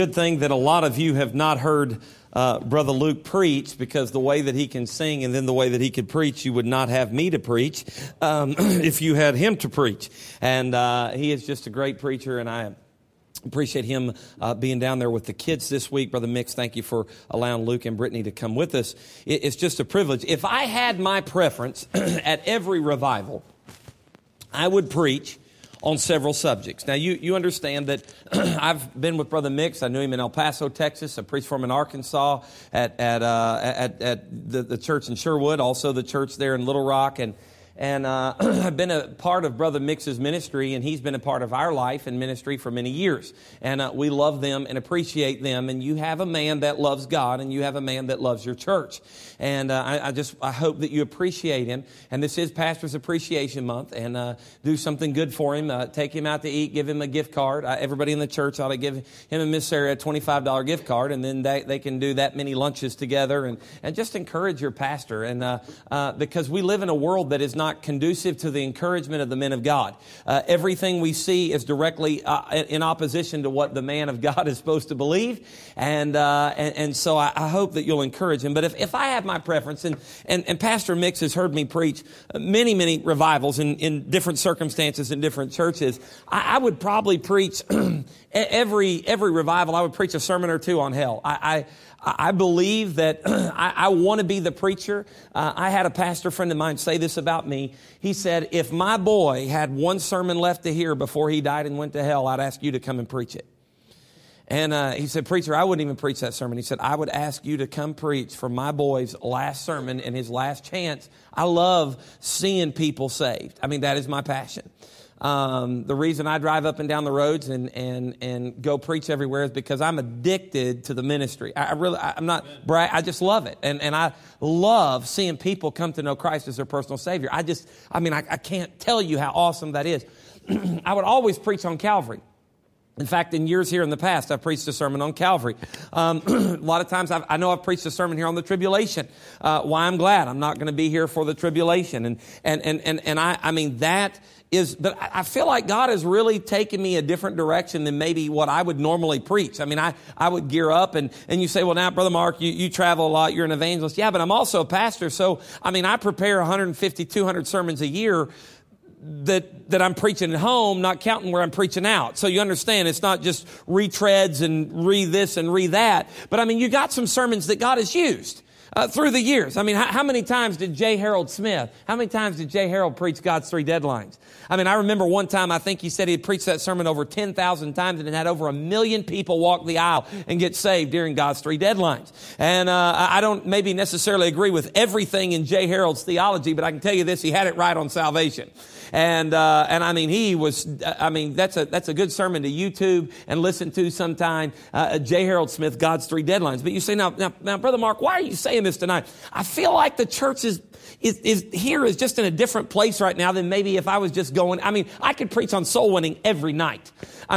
Good thing that a lot of you have not heard Brother Luke preach, because the way that he can sing and then the way that he could preach, you would not have me to preach if you had him to preach. And he is just a great preacher, and I appreciate him being down there with the kids this week. Brother Mix, thank you for allowing Luke and Brittany to come with us. It's just a privilege. If I had my preference at every revival, I would preach on several subjects. Now, you understand that I've been with Brother Mix. I knew him in El Paso, Texas. I preached for him in Arkansas at the church in Sherwood, also the church there in Little Rock. And I've been a part of Brother Mix's ministry, and he's been a part of our life and ministry for many years. And we love them and appreciate them. And you have a man that loves God, and you have a man that loves your church. And I hope that you appreciate him. And this is Pastor's Appreciation Month, and do something good for him. Take him out to eat, give him a gift card. Everybody in the church ought to give him and Miss Sarah a $25 gift card, and then they can do that many lunches together and just encourage your pastor. And because we live in a world that is not conducive to the encouragement of the men of God. Everything we see is directly in opposition to what the man of God is supposed to believe. And so I hope that you'll encourage him. But if I have my preference, and Pastor Mix has heard me preach many revivals in different circumstances in different churches, I would probably preach every revival. I would preach a sermon or two on hell. I believe that I want to be the preacher. I had a pastor friend of mine say this about me. He said, if my boy had one sermon left to hear before he died and went to hell, I'd ask you to come and preach it. And he said, preacher, I wouldn't even preach that sermon. He said, I would ask you to come preach for my boy's last sermon and his last chance. I love seeing people saved. I mean, that is my passion. The reason I drive up and down the roads and go preach everywhere is because I'm addicted to the ministry. I'm not brag. I just love it. And I love seeing people come to know Christ as their personal Savior. I can't tell you how awesome that is. I would always preach on Calvary. In fact, in years here in the past, I've preached a sermon on Calvary. A lot of times I know I've preached a sermon here on the tribulation. Why I'm glad I'm not going to be here for the tribulation. But I feel like God has really taken me a different direction than maybe what I would normally preach. I mean, I would gear up and you say, well, now, Brother Mark, you travel a lot. You're an evangelist. Yeah, but I'm also a pastor. So, I prepare 150, 200 sermons a year that I'm preaching at home, not counting where I'm preaching out. So you understand, it's not just retreads and re-this and re-that. But you got some sermons that God has used through the years. How many times did J. Harold Smith, preach God's Three Deadlines? I remember one time, I think he said he had preached that sermon over 10,000 times, and it had over 1 million people walk the aisle and get saved during God's Three Deadlines. And I don't maybe necessarily agree with everything in J. Harold's theology, but I can tell you this, he had it right on salvation. And he was, that's a good sermon to YouTube and listen to sometime. J. Harold Smith, God's Three Deadlines. But you say, now, Brother Mark, why are you saying this tonight? I feel like the church is just in a different place right now than maybe if I was just going. I could preach on soul winning every night.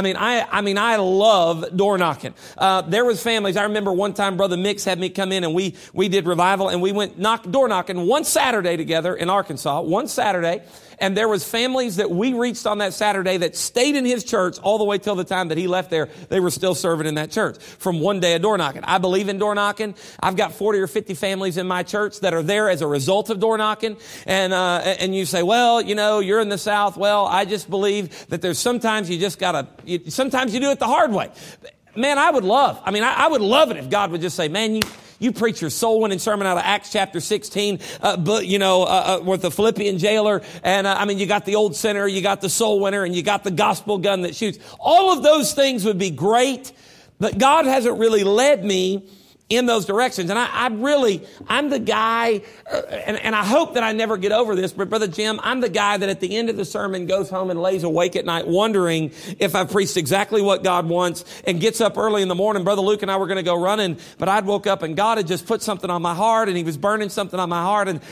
I love door knocking. There was families. I remember one time Brother Mix had me come in and we did revival, and we went door knocking one Saturday together in Arkansas, one Saturday. And there was families that we reached on that Saturday that stayed in his church all the way till the time that he left there. They were still serving in that church from one day of door knocking. I believe in door knocking. I've got 40 or 50 families in my church that are there as a result of door knocking. And you say, well, you're in the South. Well, I just believe that there's sometimes sometimes you do it the hard way. Man, I would love it if God would just say, man, you preach your soul winning sermon out of Acts chapter 16, with the Philippian jailer. And you got the old sinner, you got the soul winner, and you got the gospel gun that shoots. All of those things would be great, but God hasn't really led me in those directions. And I'm the guy, and I hope that I never get over this, but Brother Jim, I'm the guy that at the end of the sermon goes home and lays awake at night wondering if I've preached exactly what God wants, and gets up early in the morning. Brother Luke and I were going to go running, but I'd woke up and God had just put something on my heart, and he was burning something on my heart. And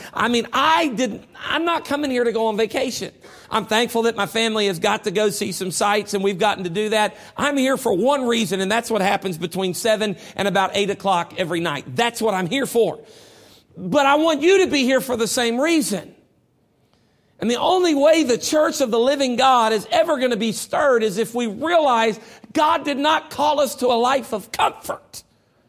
I'm not coming here to go on vacation. I'm thankful that my family has got to go see some sights, and we've gotten to do that. I'm here for one reason, and that's what happens between 7 and about 8 o'clock every night. That's what I'm here for. But I want you to be here for the same reason. And the only way the church of the living God is ever going to be stirred is if we realize God did not call us to a life of comfort.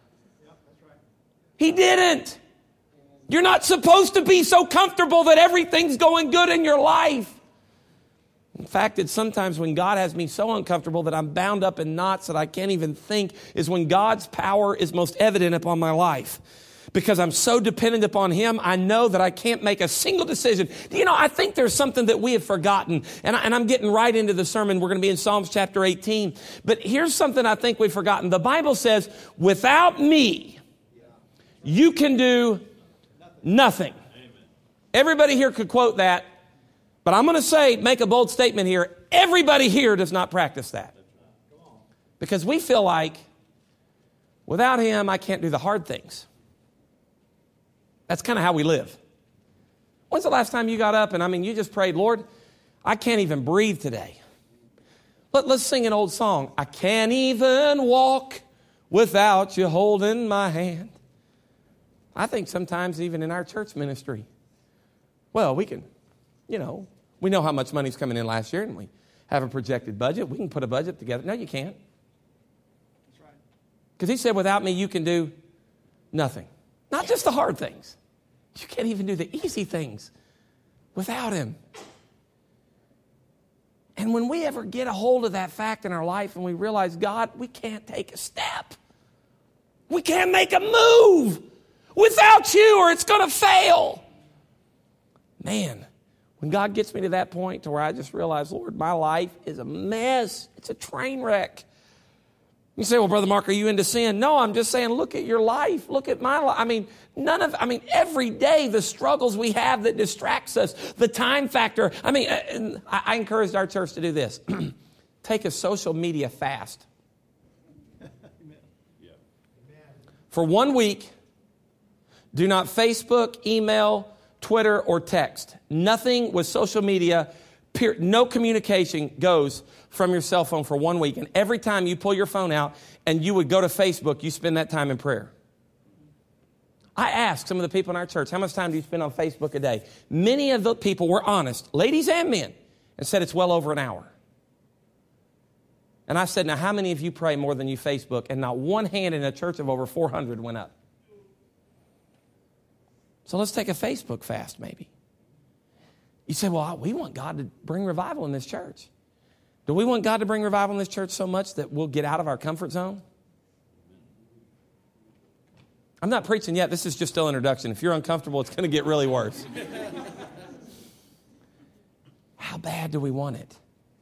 He didn't. You're not supposed to be so comfortable that everything's going good in your life. In fact, it's sometimes when God has me so uncomfortable that I'm bound up in knots that I can't even think is when God's power is most evident upon my life. Because I'm so dependent upon Him, I know that I can't make a single decision. You know, I think there's something that we have forgotten. And I'm getting right into the sermon. We're going to be in Psalms chapter 18. But here's something I think we've forgotten. The Bible says, without me, you can do nothing. Everybody here could quote that. But I'm going to make a bold statement here. Everybody here does not practice that. Because we feel like, without Him, I can't do the hard things. That's kind of how we live. When's the last time you got up and you just prayed, Lord, I can't even breathe today. Let's sing an old song. I can't even walk without you holding my hand. I think sometimes even in our church ministry, well, we can, we know how much money's coming in last year and we have a projected budget. We can put a budget together. No, you can't. That's right. Because He said, without me, you can do nothing. Not just the hard things. You can't even do the easy things without Him. And when we ever get a hold of that fact in our life and we realize, God, we can't take a step. We can't make a move without you or it's going to fail. Man, when God gets me to that point to where I just realize, Lord, my life is a mess. It's a train wreck. You say, well, Brother Mark, are you into sin? No, I'm just saying, look at your life. Look at my life. Every day the struggles we have that distracts us, the time factor. I encouraged our church to do this. Take a social media fast. For 1 week, do not Facebook, email, Twitter, or text. Nothing with social media. No communication goes from your cell phone for 1 week. And every time you pull your phone out and you would go to Facebook, you spend that time in prayer. I asked some of the people in our church, how much time do you spend on Facebook a day? Many of the people were honest, ladies and men, and said it's well over an hour. And I said, now how many of you pray more than you Facebook? And not one hand in a church of over 400 went up. So let's take a Facebook fast maybe. You say, well, we want God to bring revival in this church. Do we want God to bring revival in this church so much that we'll get out of our comfort zone? I'm not preaching yet. This is just still introduction. If you're uncomfortable, it's going to get really worse. How bad do we want it?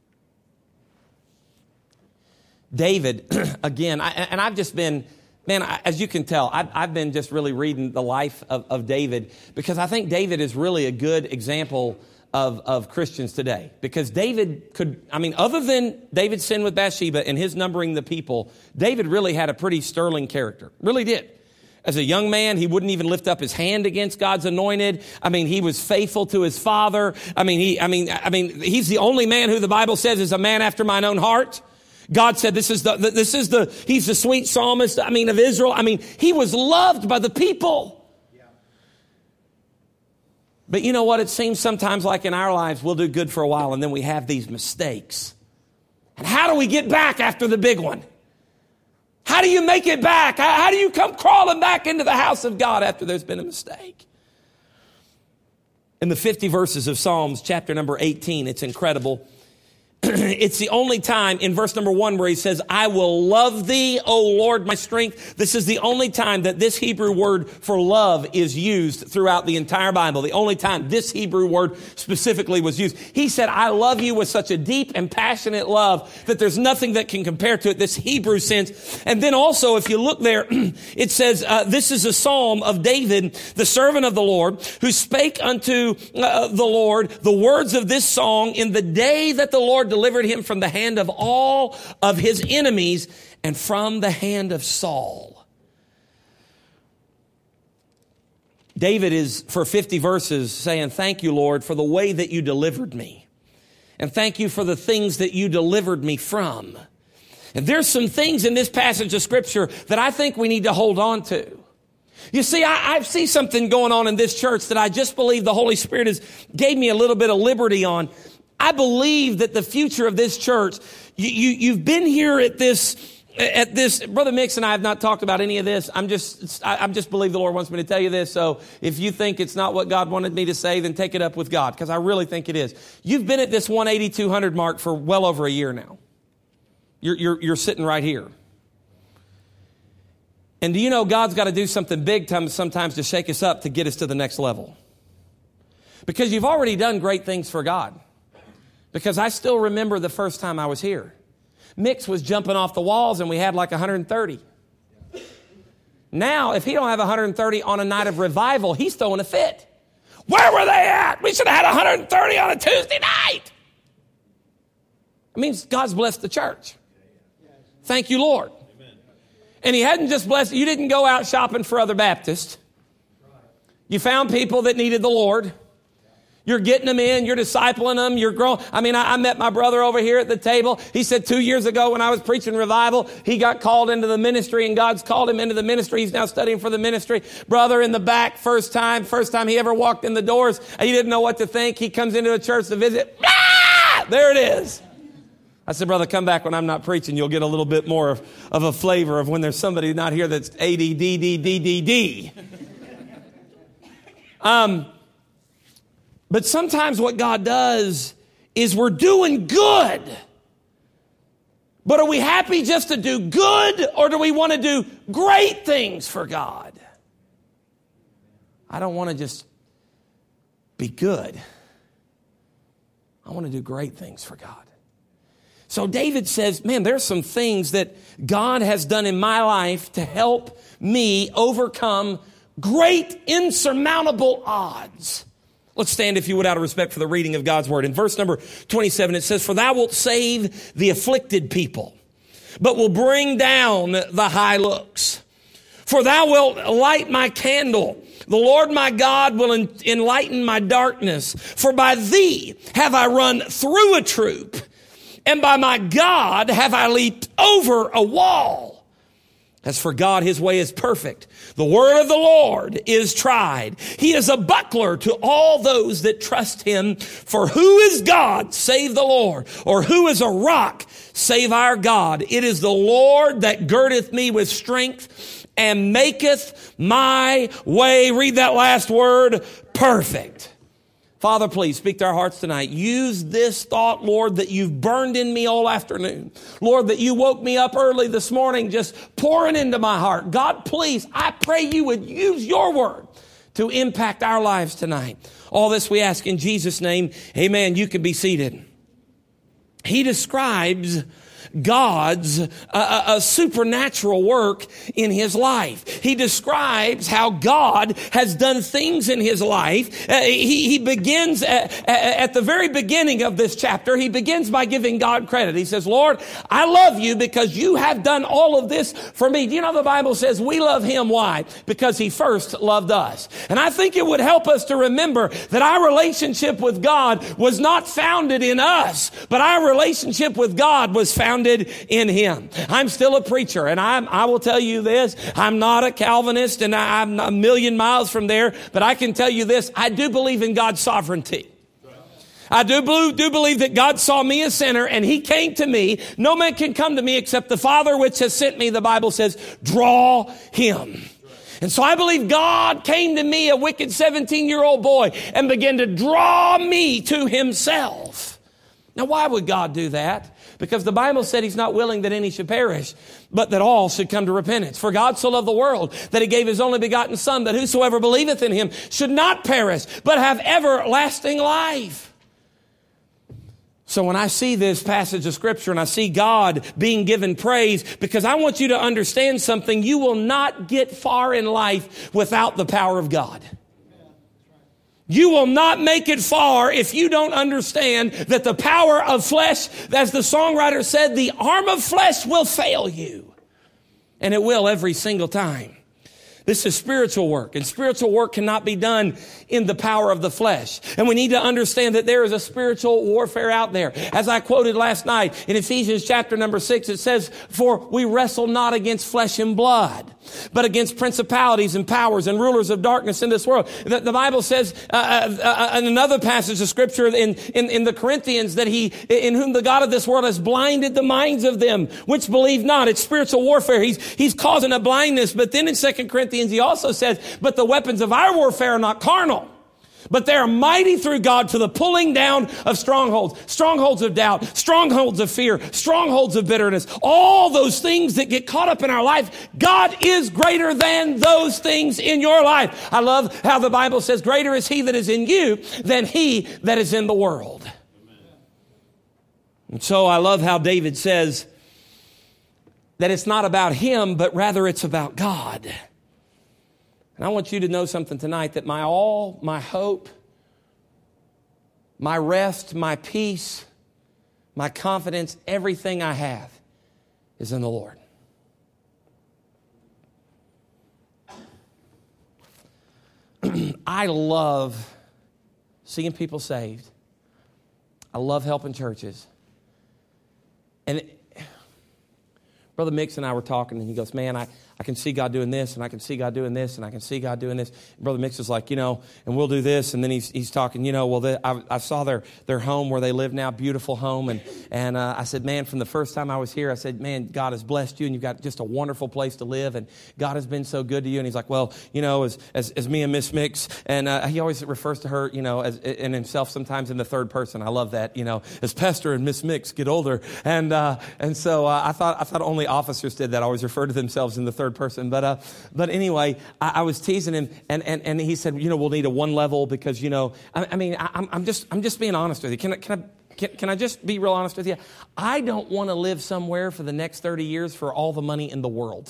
David, again, I've just been, as you can tell, I've been just really reading the life of David because I think David is really a good example of Christians today. Because David other than David's sin with Bathsheba and his numbering the people, David really had a pretty sterling character. Really did. As a young man, he wouldn't even lift up his hand against God's anointed. He was faithful to his father. He's the only man who the Bible says is a man after mine own heart. God said he's the sweet psalmist, of Israel. He was loved by the people. But you know what? It seems sometimes like in our lives, we'll do good for a while and then we have these mistakes. And how do we get back after the big one? How do you make it back? How do you come crawling back into the house of God after there's been a mistake? In the 50 verses of Psalms, chapter number 18, it's incredible. It's the only time in verse number 1 where he says, I will love thee, O Lord, my strength. This is the only time that this Hebrew word for love is used throughout the entire Bible. The only time this Hebrew word specifically was used. He said, I love you with such a deep and passionate love that there's nothing that can compare to it, this Hebrew sense. And then also, if you look there, it says, this is a psalm of David, the servant of the Lord, who spake unto the Lord the words of this song in the day that the Lord delivered him from the hand of all of his enemies and from the hand of Saul. David is, for 50 verses, saying, thank you, Lord, for the way that you delivered me. And thank you for the things that you delivered me from. And there's some things in this passage of Scripture that I think we need to hold on to. You see, I see something going on in this church that I just believe the Holy Spirit gave me a little bit of liberty on. I believe that the future of this church, you've been here at this, Brother Mix and I have not talked about any of this. I just believe the Lord wants me to tell you this. So if you think it's not what God wanted me to say, then take it up with God, because I really think it is. You've been at this 180, 200 mark for well over a year now. You're sitting right here. And do you know God's got to do something big sometimes to shake us up to get us to the next level? Because you've already done great things for God. Because I still remember the first time I was here. Mix was jumping off the walls and we had like 130. Now, if he don't have 130 on a night of revival, he's throwing a fit. Where were they at? We should have had 130 on a Tuesday night. It means God's blessed the church. Thank you, Lord. And he hadn't just blessed, you didn't go out shopping for other Baptists. You found people that needed the Lord. You're getting them in, you're discipling them, you're growing. I met my brother over here at the table. He said 2 years ago when I was preaching revival, he got called into the ministry and God's called him into the ministry. He's now studying for the ministry. Brother in the back, first time he ever walked in the doors, he didn't know what to think. He comes into a church to visit. Ah! There it is. I said, brother, come back when I'm not preaching. You'll get a little bit more of a flavor of when there's somebody not here that's ADDDDD. But sometimes what God does is we're doing good. But are we happy just to do good, or do we want to do great things for God? I don't want to just be good. I want to do great things for God. So David says, man, there's some things that God has done in my life to help me overcome great insurmountable odds. Let's stand, if you would, out of respect for the reading of God's word. In verse number 27, it says, for thou wilt save the afflicted people, but will bring down the high looks. For thou wilt light my candle. The Lord my God will enlighten my darkness. For by thee have I run through a troop, and by my God have I leaped over a wall. As for God, his way is perfect. The word of the Lord is tried. He is a buckler to all those that trust him. For who is God save the Lord? Or who is a rock save our God? It is the Lord that girdeth me with strength and maketh my way, read that last word, perfect. Father, please speak to our hearts tonight. Use this thought, Lord, that you've burned in me all afternoon. Lord, that you woke me up early this morning just pouring into my heart. God, please, I pray you would use your word to impact our lives tonight. All this we ask in Jesus' name. Amen. You can be seated. He describes God's a supernatural work in his life. He describes how God has done things in his life. He begins at the very beginning of this chapter. He begins by giving God credit. He says, Lord, I love you because you have done all of this for me. Do you know the Bible says we love him? Why? Because he first loved us. And I think it would help us to remember that our relationship with God was not founded in us, but our relationship with God was founded in him. I'm still a preacher, and I will tell you this, I'm not a Calvinist, and I'm a million miles from there, but I can tell you this, I do believe in God's sovereignty. I do believe that God saw me a sinner and he came to me. No man can come to me except the Father which has sent me. The Bible says, draw him. And so I believe God came to me, a wicked 17-year-old boy, and began to draw me to himself. Now, why would God do that? Because the Bible said he's not willing that any should perish, but that all should come to repentance. For God so loved the world that he gave his only begotten Son, that whosoever believeth in him should not perish, but have everlasting life. So when I see this passage of Scripture and I see God being given praise, because I want you to understand something, you will not get far in life without the power of God. You will not make it far if you don't understand that the power of flesh, as the songwriter said, the arm of flesh will fail you. And it will every single time. This is spiritual work, and spiritual work cannot be done in the power of the flesh. And we need to understand that there is a spiritual warfare out there. As I quoted last night in Ephesians chapter number 6, it says, for we wrestle not against flesh and blood. but against principalities and powers and rulers of darkness in this world. The Bible says in another passage of Scripture in the Corinthians that in whom the God of this world has blinded the minds of them which believe not. It's spiritual warfare. He's causing a blindness. But then in 2 Corinthians he also says, but the weapons of our warfare are not carnal, but they are mighty through God to the pulling down of strongholds of doubt, strongholds of fear, strongholds of bitterness, all those things that get caught up in our life. God is greater than those things in your life. I love how the Bible says, greater is he that is in you than he that is in the world. Amen. And so I love how David says that it's not about him, but rather it's about God. And I want you to know something tonight, that my all, my hope, my rest, my peace, my confidence, everything I have is in the Lord. I love seeing people saved. I love helping churches. And Brother Mix and I were talking, and he goes, man, I can see God doing this, and I can see God doing this, and I can see God doing this. And Brother Mix is like, and we'll do this. And then he's talking, I saw their home where they live now, beautiful home. And I said, man, from the first time I was here, I said, man, God has blessed you, and you've got just a wonderful place to live, and God has been so good to you. And he's like, well, as me and Miss Mix, and he always refers to her, and himself sometimes in the third person. I love that, as Pastor and Miss Mix get older. And so I thought only officers did that, always refer to themselves in the third person. But anyway, I was teasing him, and he said, we'll need a one level because, I'm just being honest with you. Can I just be real honest with you? I don't want to live somewhere for the next 30 years for all the money in the world.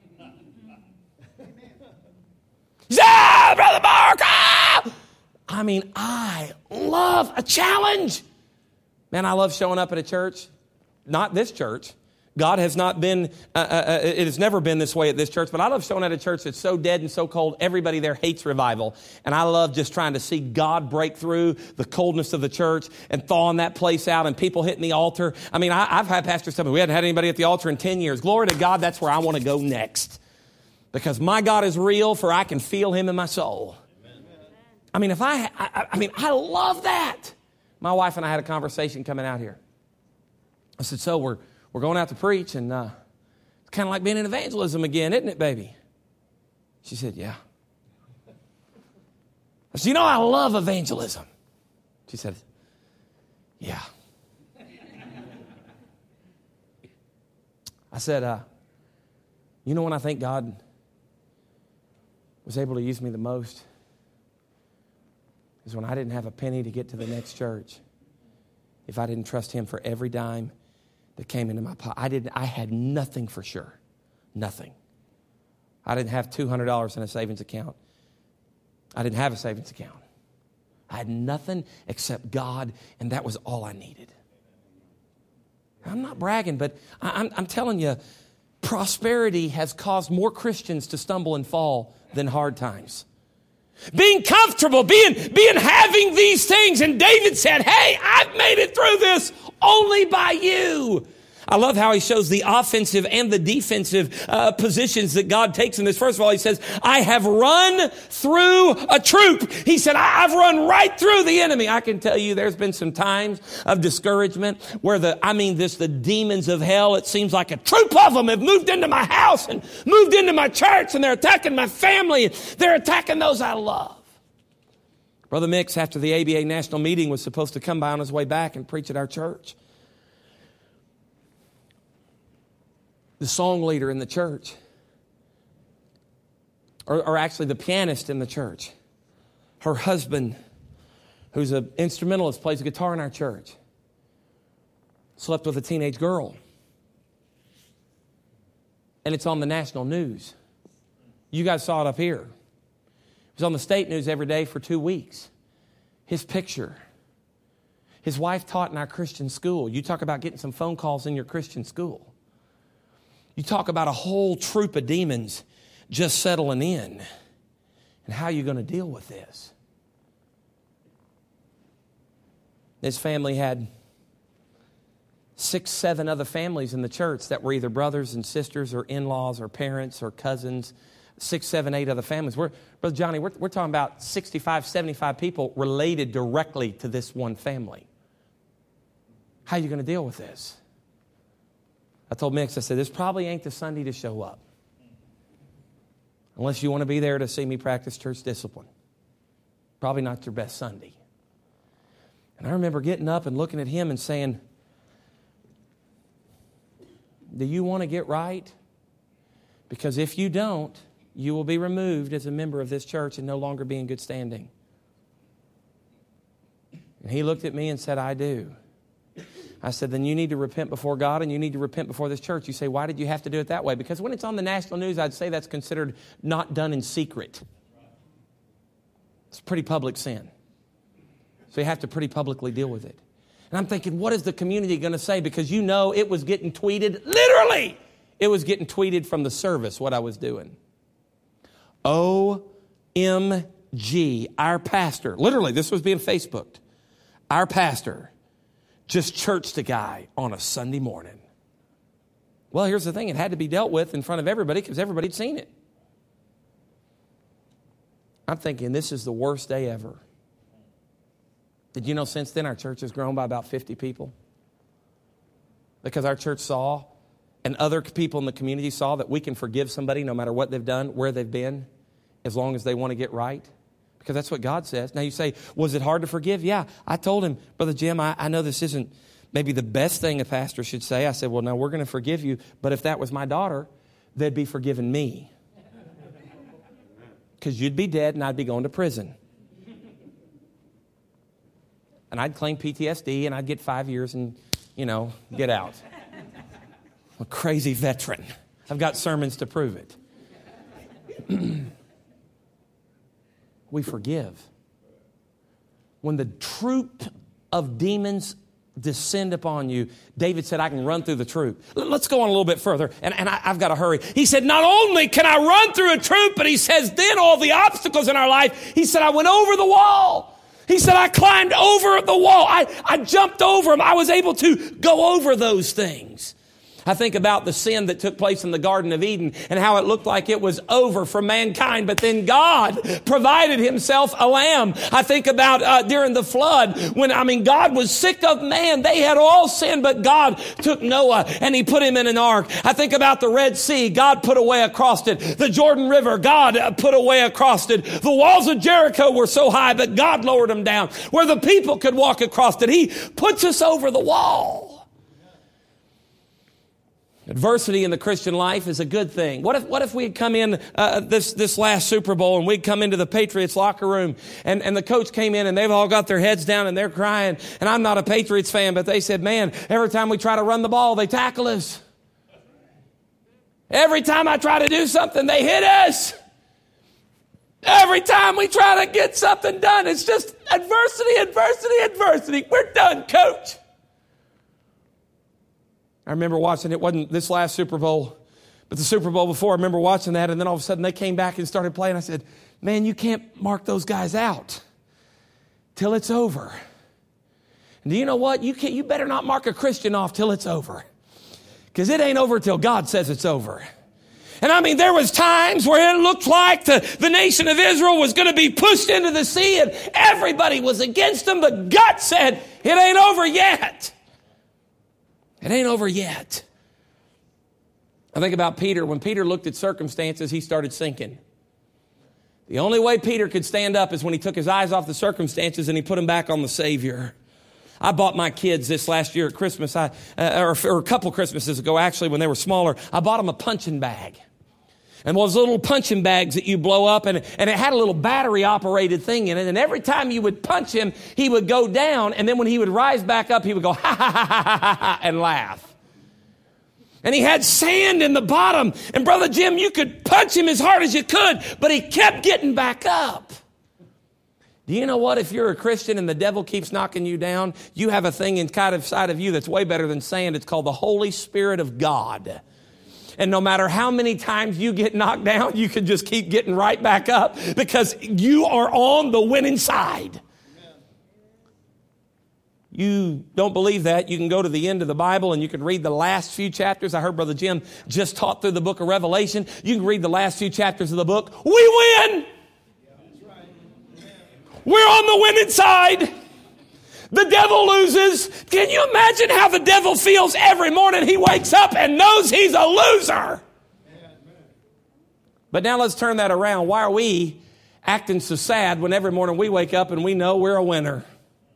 Yeah, Brother Mark! Ah! I love a challenge. Man, I love showing up at a church. Not this church. God has not been, it has never been this way at this church, but I love showing at a church that's so dead and so cold, everybody there hates revival. And I love just trying to see God break through the coldness of the church and thawing that place out and people hitting the altar. I've had pastors tell me, we hadn't had anybody at the altar in 10 years. Glory to God, that's where I want to go next. Because my God is real, for I can feel him in my soul. Amen. I love that. My wife and I had a conversation coming out here. I said, so we're going out to preach, and it's kind of like being in evangelism again, isn't it, baby? She said, yeah. I said, I love evangelism. She said, yeah. I said, when I think God was able to use me the most is when I didn't have a penny to get to the next church. If I didn't trust him for every dime that came into my pocket. I had nothing for sure. Nothing. I didn't have $200 in a savings account. I didn't have a savings account. I had nothing except God, and that was all I needed. I'm not bragging, but I'm telling you, prosperity has caused more Christians to stumble and fall than hard times. Being comfortable, having these things. And David said, hey, I've made it through this only by you. I love how he shows the offensive and the defensive positions that God takes in this. First of all, he says, I have run through a troop. He said, I've run right through the enemy. I can tell you there's been some times of discouragement where the demons of hell, it seems like a troop of them have moved into my house and moved into my church, and they're attacking my family. They're attacking those I love. Brother Mix, after the ABA national meeting, was supposed to come by on his way back and preach at our church. The song leader in the church, or actually the pianist in the church, her husband, who's an instrumentalist, plays a guitar in our church, slept with a teenage girl. And it's on the national news. You guys saw it up here. It was on the state news every day for 2 weeks. His picture. His wife taught in our Christian school. You talk about getting some phone calls in your Christian school. You talk about a whole troop of demons just settling in. And how are you going to deal with this? His family had 6, 7 other families in the church that were either brothers and sisters or in-laws or parents or cousins. 6, 7, 8 other families. Brother Johnny, we're talking about 65, 75 people related directly to this one family. How are you going to deal with this? I told Mix, I said, this probably ain't the Sunday to show up. Unless you want to be there to see me practice church discipline. Probably not your best Sunday. And I remember getting up and looking at him and saying, do you want to get right? Because if you don't, you will be removed as a member of this church and no longer be in good standing. And he looked at me and said, I do. I said, then you need to repent before God and you need to repent before this church. You say, why did you have to do it that way? Because when it's on the national news, I'd say that's considered not done in secret. It's pretty public sin. So you have to pretty publicly deal with it. And I'm thinking, what is the community going to say? Because you know it was getting tweeted, literally, it was getting tweeted from the service, what I was doing. OMG, our pastor, literally, this was being Facebooked. Our pastor just churched a guy on a Sunday morning. Well, here's the thing. It had to be dealt with in front of everybody because everybody'd seen it. I'm thinking, this is the worst day ever. Did you know since then our church has grown by about 50 people? Because our church saw, and other people in the community saw, that we can forgive somebody no matter what they've done, where they've been, as long as they want to get right. Because that's what God says. Now you say, was it hard to forgive? Yeah. I told him, Brother Jim, I know this isn't maybe the best thing a pastor should say. I said, well, now we're going to forgive you. But if that was my daughter, they'd be forgiving me. Because you'd be dead and I'd be going to prison. And I'd claim PTSD and I'd get 5 years and, get out. I'm a crazy veteran. I've got sermons to prove it. We forgive. When the troop of demons descend upon you, David said, I can run through the troop. Let's go on a little bit further, and I've got to hurry. He said, not only can I run through a troop, but he says, then all the obstacles in our life, he said, I went over the wall. He said, I climbed over the wall. I jumped over them. I was able to go over those things. I think about the sin that took place in the Garden of Eden and how it looked like it was over for mankind, but then God provided himself a lamb. I think about during the flood when, God was sick of man. They had all sinned, but God took Noah and he put him in an ark. I think about the Red Sea. God put a way across it. The Jordan River, God put a way across it. The walls of Jericho were so high, but God lowered them down where the people could walk across it. He puts us over the wall. Adversity in the Christian life is a good thing. What if we had come in this last Super Bowl and we'd come into the Patriots locker room and the coach came in and they've all got their heads down and they're crying. And I'm not a Patriots fan, but they said, man, every time we try to run the ball, they tackle us. Every time I try to do something, they hit us. Every time we try to get something done, it's just adversity. We're done, coach. I remember watching, it wasn't this last Super Bowl, but the Super Bowl before, I remember watching that, and then all of a sudden they came back and started playing. I said, man, you can't mark those guys out till it's over. And do you know what? You better not mark a Christian off till it's over. Because it ain't over till God says it's over. And there was times where it looked like the nation of Israel was going to be pushed into the sea, and everybody was against them, but God said, it ain't over yet. It ain't over yet. I think about Peter. When Peter looked at circumstances, he started sinking. The only way Peter could stand up is when he took his eyes off the circumstances and he put them back on the Savior. I bought my kids this last year at Christmas, or a couple Christmases ago, actually, when they were smaller. I bought them a punching bag. And those little punching bags that you blow up, and it had a little battery-operated thing in it. And every time you would punch him, he would go down. And then when he would rise back up, he would go, ha, ha, ha, ha, ha, ha, and laugh. And he had sand in the bottom. And Brother Jim, you could punch him as hard as you could, but he kept getting back up. Do you know what? If you're a Christian and the devil keeps knocking you down, you have a thing inside of you that's way better than sand. It's called the Holy Spirit of God. And no matter how many times you get knocked down, you can just keep getting right back up because you are on the winning side. you don't believe that, you can go to the end of the Bible and you can read the last few chapters. I heard Brother Jim just taught through the book of Revelation. You can read the last few chapters of the book. We win! We're on the winning side. The devil loses. Can you imagine how the devil feels every morning he wakes up and knows he's a loser? But now let's turn that around. Why are we acting so sad when every morning we wake up and we know we're a winner?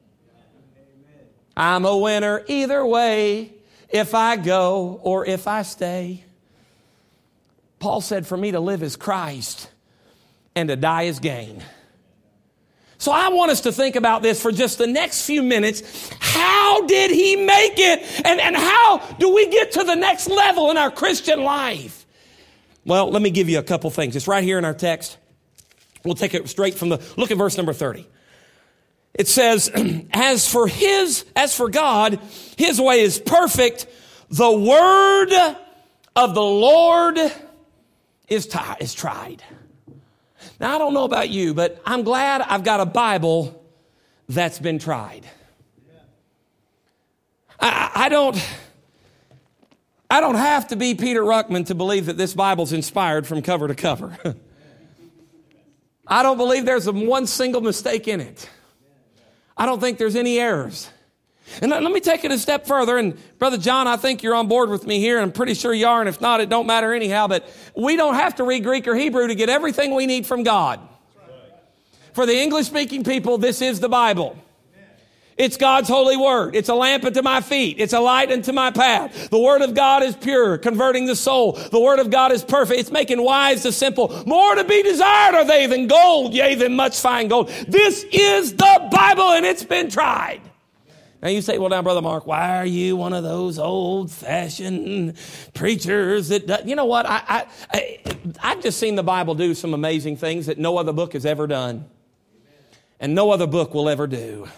I'm a winner either way, if I go or if I stay. Paul said, for me to live is Christ and to die is gain. So I want us to think about this for just the next few minutes. How did he make it? And how do we get to the next level in our Christian life? Well, let me give you a couple things. It's right here in our text. We'll take it straight from look at verse number 30. It says, as for God, his way is perfect. The word of the Lord is tried. Now, I don't know about you, but I'm glad I've got a Bible that's been tried. I don't have to be Peter Ruckman to believe that this Bible's inspired from cover to cover. I don't believe there's one single mistake in it. I don't think there's any errors. And let me take it a step further. And Brother John, I think you're on board with me here. And I'm pretty sure you are. And if not, it don't matter anyhow. But we don't have to read Greek or Hebrew to get everything we need from God. For the English-speaking people, this is the Bible. It's God's holy word. It's a lamp unto my feet. It's a light unto my path. The word of God is pure, converting the soul. The word of God is perfect. It's making wise the simple. More to be desired are they than gold, yea, than much fine gold. This is the Bible, and it's been tried. Now you say, well, now, Brother Mark, why are you one of those old-fashioned preachers that, you know what? I've just seen the Bible do some amazing things that no other book has ever done. And no other book will ever do.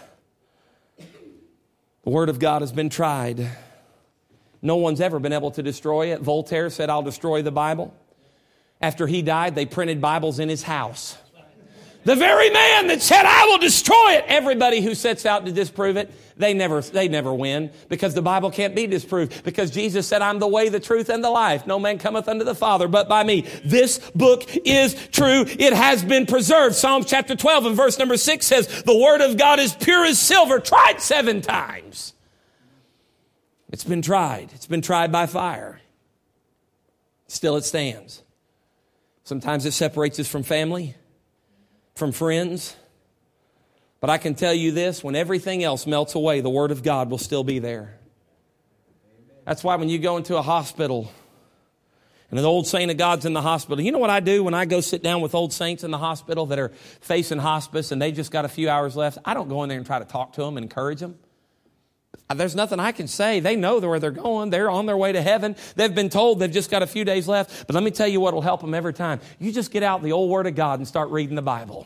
The Word of God has been tried. No one's ever been able to destroy it. Voltaire said, I'll destroy the Bible. After he died, they printed Bibles in his house. The very man that said, I will destroy it. Everybody who sets out to disprove it, they never win, because the Bible can't be disproved, because Jesus said, I'm the way, the truth, and the life. No man cometh unto the Father but by me. This book is true. It has been preserved. Psalms chapter 12 and verse number 6 says, the word of God is pure as silver, tried 7 times. It's been tried. It's been tried by fire. Still it stands. Sometimes it separates us from family, from friends. But I can tell you this, when everything else melts away, the Word of God will still be there. That's why when you go into a hospital and an old saint of God's in the hospital, you know what I do when I go sit down with old saints in the hospital that are facing hospice and they just got a few hours left? I don't go in there and try to talk to them and encourage them. There's nothing I can say. They know where they're going. They're on their way to heaven. They've been told they've just got a few days left. But let me tell you what will help them every time. You just get out the old Word of God and start reading the Bible.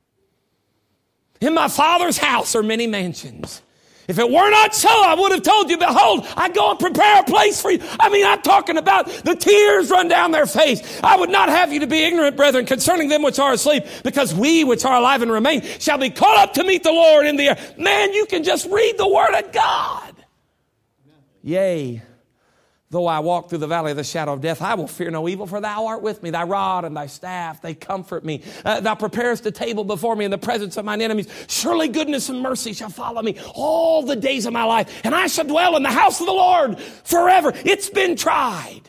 In my Father's house are many mansions. If it were not so, I would have told you, behold, I go and prepare a place for you. I mean, I'm talking about the tears run down their face. I would not have you to be ignorant, brethren, concerning them which are asleep, because we which are alive and remain shall be caught up to meet the Lord in the air. Man, you can just read the Word of God. Yea, though I walk through the valley of the shadow of death, I will fear no evil, for thou art with me. Thy rod and thy staff, they comfort me. Thou preparest a table before me in the presence of mine enemies. Surely goodness and mercy shall follow me all the days of my life, and I shall dwell in the house of the Lord forever. It's been tried.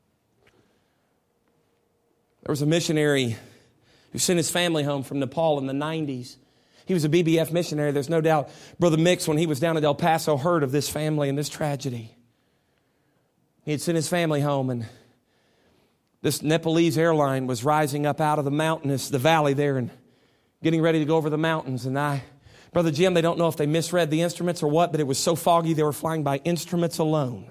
There was a missionary who sent his family home from Nepal in the 90s. He was a BBF missionary. There's no doubt Brother Mix, when he was down at El Paso, heard of this family and this tragedy. He had sent his family home, and this Nepalese airline was rising up out of the valley there, and getting ready to go over the mountains. And Brother Jim, they don't know if they misread the instruments or what, but it was so foggy they were flying by instruments alone.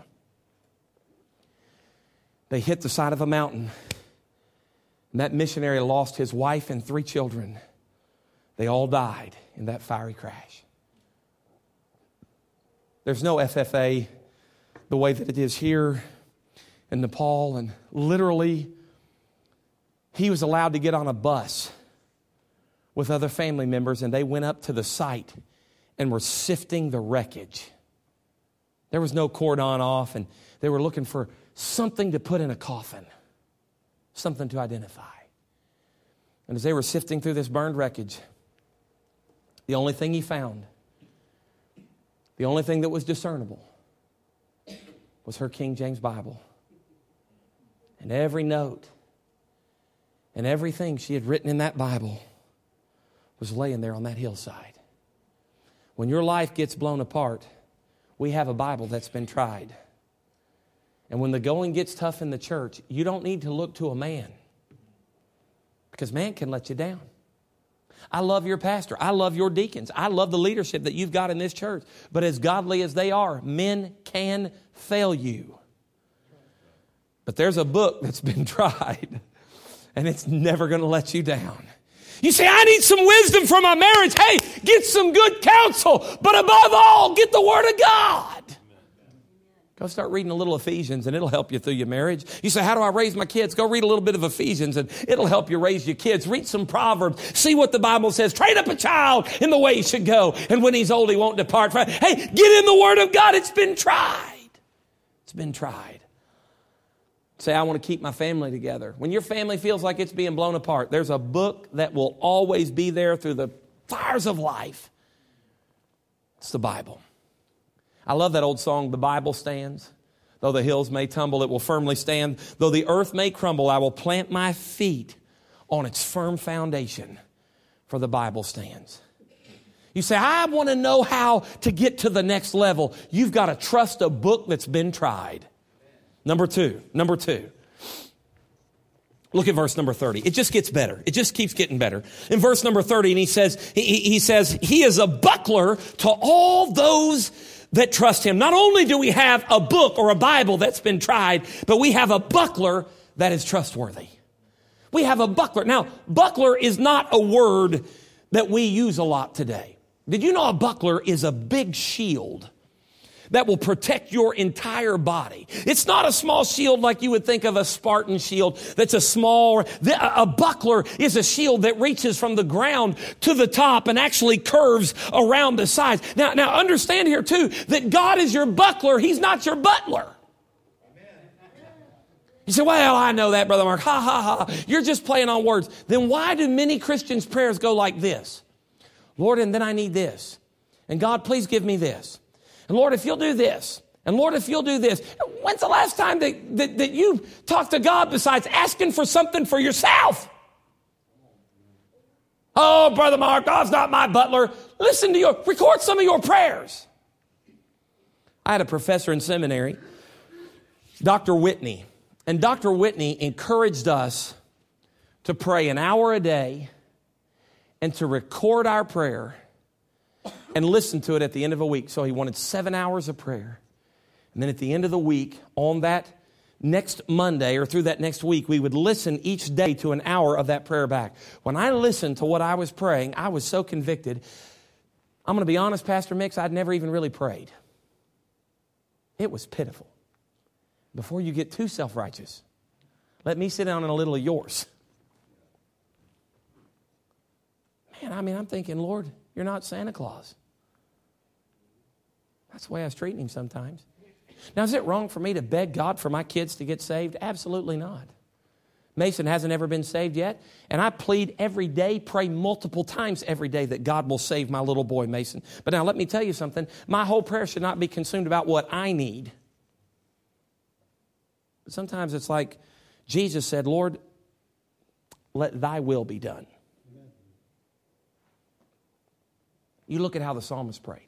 They hit the side of a mountain, and that missionary lost his wife and 3 children. They all died in that fiery crash. There's no FFA the way that it is here in Nepal. And literally, he was allowed to get on a bus with other family members, and they went up to the site and were sifting the wreckage. There was no cordon off, and they were looking for something to put in a coffin, something to identify. And as they were sifting through this burned wreckage, the only thing he found, the only thing that was discernible, was her King James Bible. And every note and everything she had written in that Bible was laying there on that hillside. When your life gets blown apart, we have a Bible that's been tried. And when the going gets tough in the church, you don't need to look to a man, because man can let you down. I love your pastor. I love your deacons. I love the leadership that you've got in this church. But as godly as they are, men can fail you. But there's a book that's been tried, and it's never going to let you down. You say, I need some wisdom for my marriage. Hey, get some good counsel. But above all, get the Word of God. Go start reading a little Ephesians, and it'll help you through your marriage. You say, how do I raise my kids? Go read a little bit of Ephesians, and it'll help you raise your kids. Read some Proverbs. See what the Bible says. Train up a child in the way he should go, and when he's old, he won't depart from it. Hey, get in the Word of God. It's been tried. It's been tried. Say, I want to keep my family together. When your family feels like it's being blown apart, there's a book that will always be there through the fires of life. It's the Bible. I love that old song, The Bible Stands. Though the hills may tumble, it will firmly stand. Though the earth may crumble, I will plant my feet on its firm foundation, for the Bible stands. You say, I want to know how to get to the next level. You've got to trust a book that's been tried. Number two. Look at verse number 30. It just gets better. It just keeps getting better. In verse number 30, and he says, he is a buckler to all those that trust him. Not only do we have a book or a Bible that's been tried, but we have a buckler that is trustworthy. We have a buckler. Now, buckler is not a word that we use a lot today. Did you know a buckler is a big shield that will protect your entire body? It's not a small shield like you would think of a Spartan shield. That's a buckler is a shield that reaches from the ground to the top and actually curves around the sides. Now understand here too, that God is your buckler. He's not your butler. You say, well, I know that, Brother Mark. Ha, ha, ha. You're just playing on words. Then why do many Christians' prayers go like this? Lord, and then I need this. And God, please give me this. And Lord, if you'll do this. And Lord, if you'll do this. When's the last time that you talked to God besides asking for something for yourself? Oh, Brother Mark, God's not my butler. Record some of your prayers. I had a professor in seminary, Dr. Whitney. And Dr. Whitney encouraged us to pray an hour a day and to record our prayer and listen to it at the end of a week. So he wanted 7 hours of prayer. And then at the end of the week, on that next Monday or through that next week, we would listen each day to an hour of that prayer back. When I listened to what I was praying, I was so convicted. I'm going to be honest, Pastor Mix, I'd never even really prayed. It was pitiful. Before you get too self-righteous, let me sit down in a little of yours. Man, I'm thinking, Lord, you're not Santa Claus. That's the way I was treating him sometimes. Now, is it wrong for me to beg God for my kids to get saved? Absolutely not. Mason hasn't ever been saved yet, and I plead every day, pray multiple times every day that God will save my little boy, Mason. But now let me tell you something. My whole prayer should not be consumed about what I need. But sometimes it's like Jesus said, Lord, let thy will be done. You look at how the psalmist prayed.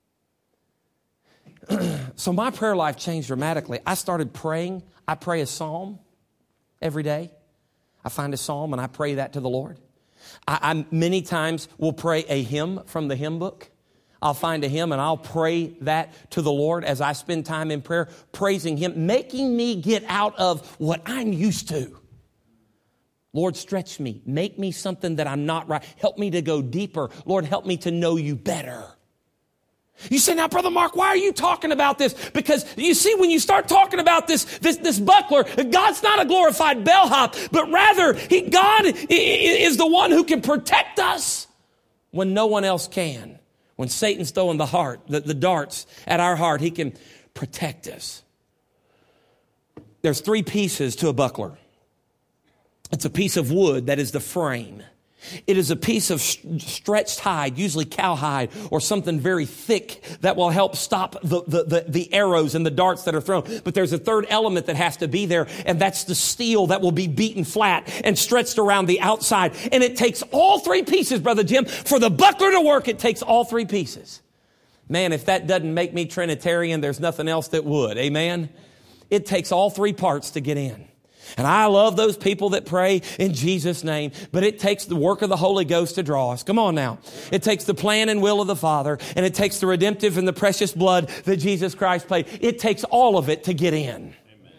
So my prayer life changed dramatically. I started praying. I pray a psalm every day. I find a psalm and I pray that to the Lord. I many times will pray a hymn from the hymn book. I'll find a hymn and I'll pray that to the Lord as I spend time in prayer, praising Him, making me get out of what I'm used to. Lord, stretch me. Make me something that I'm not right. Help me to go deeper. Lord, help me to know you better. You say, now, Brother Mark, why are you talking about this? Because you see, when you start talking about this buckler, God's not a glorified bellhop, but rather God is the one who can protect us when no one else can. When Satan's throwing the darts at our heart, he can protect us. There's 3 pieces to a buckler. It's a piece of wood that is the frame. It is a piece of stretched hide, usually cowhide or something very thick that will help stop the arrows and the darts that are thrown. But there's a third element that has to be there, and that's the steel that will be beaten flat and stretched around the outside. And it takes all 3 pieces, Brother Jim. For the buckler to work, it takes all 3 pieces. Man, if that doesn't make me Trinitarian, there's nothing else that would. Amen? It takes all 3 parts to get in. And I love those people that pray in Jesus' name, but it takes the work of the Holy Ghost to draw us. Come on now. It takes the plan and will of the Father, and it takes the redemptive and the precious blood that Jesus Christ paid. It takes all of it to get in. Amen.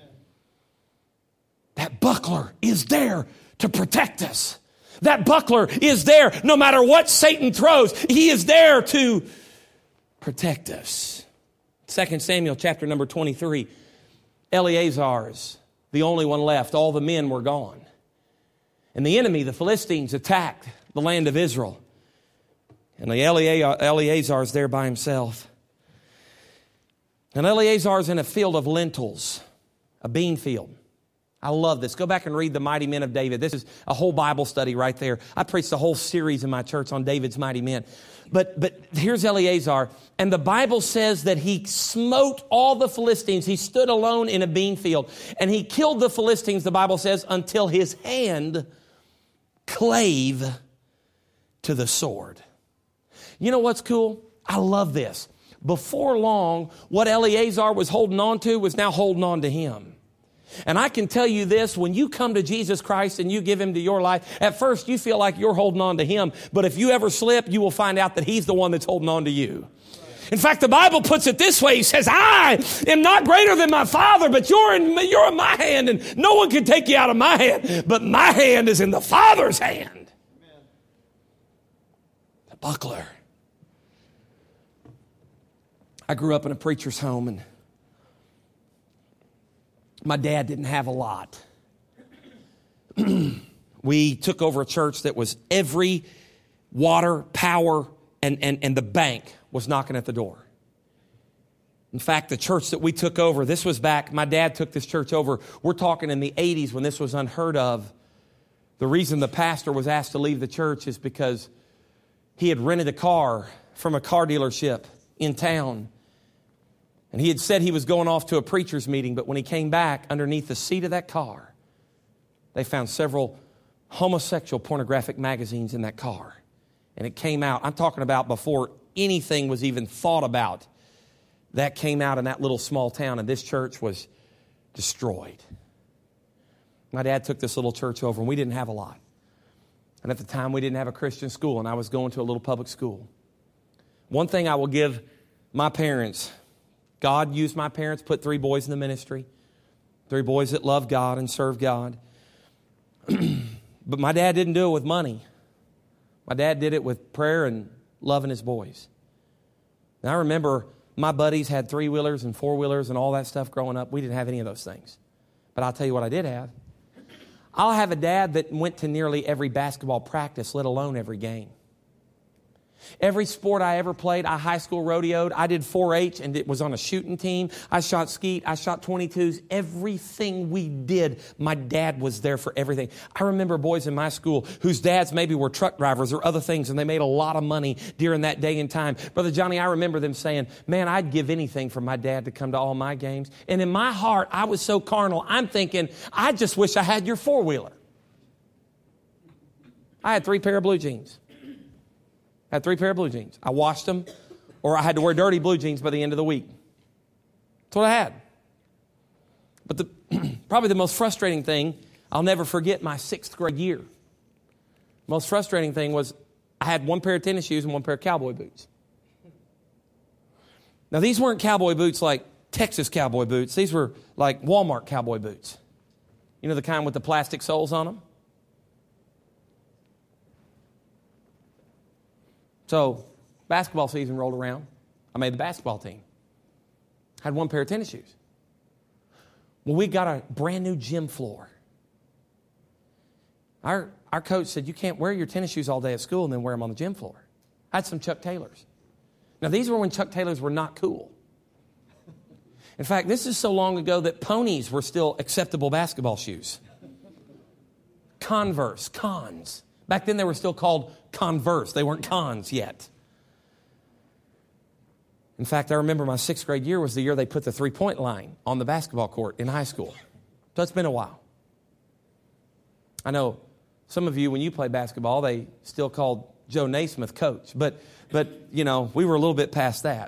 That buckler is there to protect us. That buckler is there no matter what Satan throws. He is there to protect us. 2 Samuel chapter number 23. Eleazar's the only one left. All the men were gone. And the enemy, the Philistines, attacked the land of Israel. And the Eleazar's there by himself. And Eleazar's in a field of lentils, a bean field. I love this. Go back and read the Mighty Men of David. This is a whole Bible study right there. I preached a whole series in my church on David's mighty men. But here's Eleazar. And the Bible says that he smote all the Philistines. He stood alone in a bean field. And he killed the Philistines, the Bible says, until his hand clave to the sword. You know what's cool? I love this. Before long, what Eleazar was holding on to was now holding on to him. And I can tell you this, when you come to Jesus Christ and you give Him to your life, at first you feel like you're holding on to Him. But if you ever slip, you will find out that He's the one that's holding on to you. In fact, the Bible puts it this way. He says, I am not greater than my Father, but you're in my hand, and no one can take you out of my hand. But my hand is in the Father's hand. Amen. The buckler. I grew up in a preacher's home, and my dad didn't have a lot. We took over a church that was every water, power, and the bank was knocking at the door. In fact, the church that we took over, this was back, my dad took this church over. We're talking in the 80s when this was unheard of. The reason the pastor was asked to leave the church is because he had rented a car from a car dealership in town. And he had said he was going off to a preacher's meeting, but when he came back, underneath the seat of that car, they found several homosexual pornographic magazines in that car. And it came out, I'm talking about before anything was even thought about. That came out in that little small town, and this church was destroyed. My dad took this little church over, and we didn't have a lot. And at the time, we didn't have a Christian school, and I was going to a little public school. One thing I will give my parents, God used my parents, put 3 boys in the ministry. 3 boys that love God and serve God. But my dad didn't do it with money. My dad did it with prayer and loving his boys. And I remember my buddies had 3-wheelers and 4-wheelers and all that stuff growing up. We didn't have any of those things. But I'll tell you what I did have. I'll have a dad that went to nearly every basketball practice, let alone every game. Every sport I ever played, I high school rodeoed. I did 4-H and it was on a shooting team. I shot skeet. I shot 22s. Everything we did, my dad was there for everything. I remember boys in my school whose dads maybe were truck drivers or other things, and they made a lot of money during that day and time. Brother Johnny, I remember them saying, man, I'd give anything for my dad to come to all my games. And in my heart, I was so carnal. I'm thinking, I just wish I had your 4-wheeler. I had 3 pair of blue jeans. I had 3 pair of blue jeans. I washed them, or I had to wear dirty blue jeans by the end of the week. That's what I had. But probably the most frustrating thing, I'll never forget my 6th grade year. Most frustrating thing was I had 1 pair of tennis shoes and 1 pair of cowboy boots. Now, these weren't cowboy boots like Texas cowboy boots. These were like Walmart cowboy boots. You know, the kind with the plastic soles on them? So, basketball season rolled around. I made the basketball team. Had 1 pair of tennis shoes. Well, we got a brand new gym floor. Our coach said, you can't wear your tennis shoes all day at school and then wear them on the gym floor. I had some Chuck Taylors. Now, these were when Chuck Taylors were not cool. In fact, this is so long ago that ponies were still acceptable basketball shoes. Converse, Cons. Back then they were still called Converse. They weren't Cons yet. In fact, I remember my 6th grade year was the year they put the 3-point line on the basketball court in high school. So it's been a while. I know some of you, when you played basketball, they still called Joe Naismith coach. But you know, we were a little bit past that.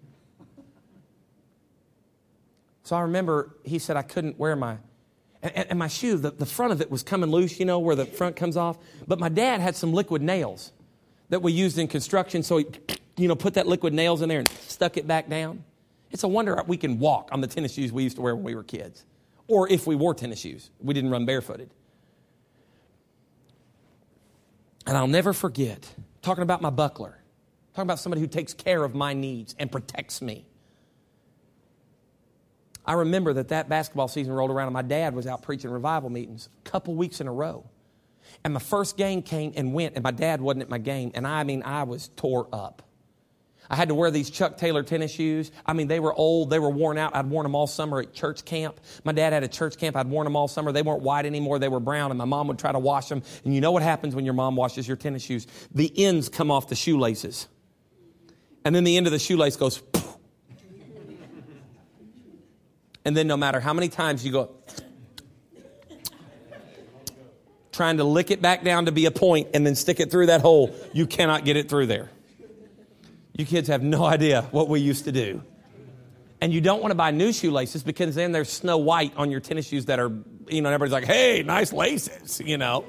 So I remember he said I couldn't wear my, and my shoe, the front of it was coming loose, you know, where the front comes off. But my dad had some liquid nails that we used in construction. So he, you know, put that liquid nails in there and stuck it back down. It's a wonder we can walk on the tennis shoes we used to wear when we were kids. Or if we wore tennis shoes. We didn't run barefooted. And I'll never forget, talking about my buckler, talking about somebody who takes care of my needs and protects me. I remember that basketball season rolled around and my dad was out preaching revival meetings a couple weeks in a row. And my first game came and went, and my dad wasn't at my game. And I was tore up. I had to wear these Chuck Taylor tennis shoes. I mean, they were old. They were worn out. I'd worn them all summer at church camp. My dad had a church camp. I'd worn them all summer. They weren't white anymore. They were brown, and my mom would try to wash them. And you know what happens when your mom washes your tennis shoes? The ends come off the shoelaces. And then the end of the shoelace goes, poof. And then no matter how many times you go, trying to lick it back down to be a point and then stick it through that hole, you cannot get it through there. You kids have no idea what we used to do. And you don't want to buy new shoelaces because then there's Snow White on your tennis shoes that are, you know, everybody's like, hey, nice laces, you know.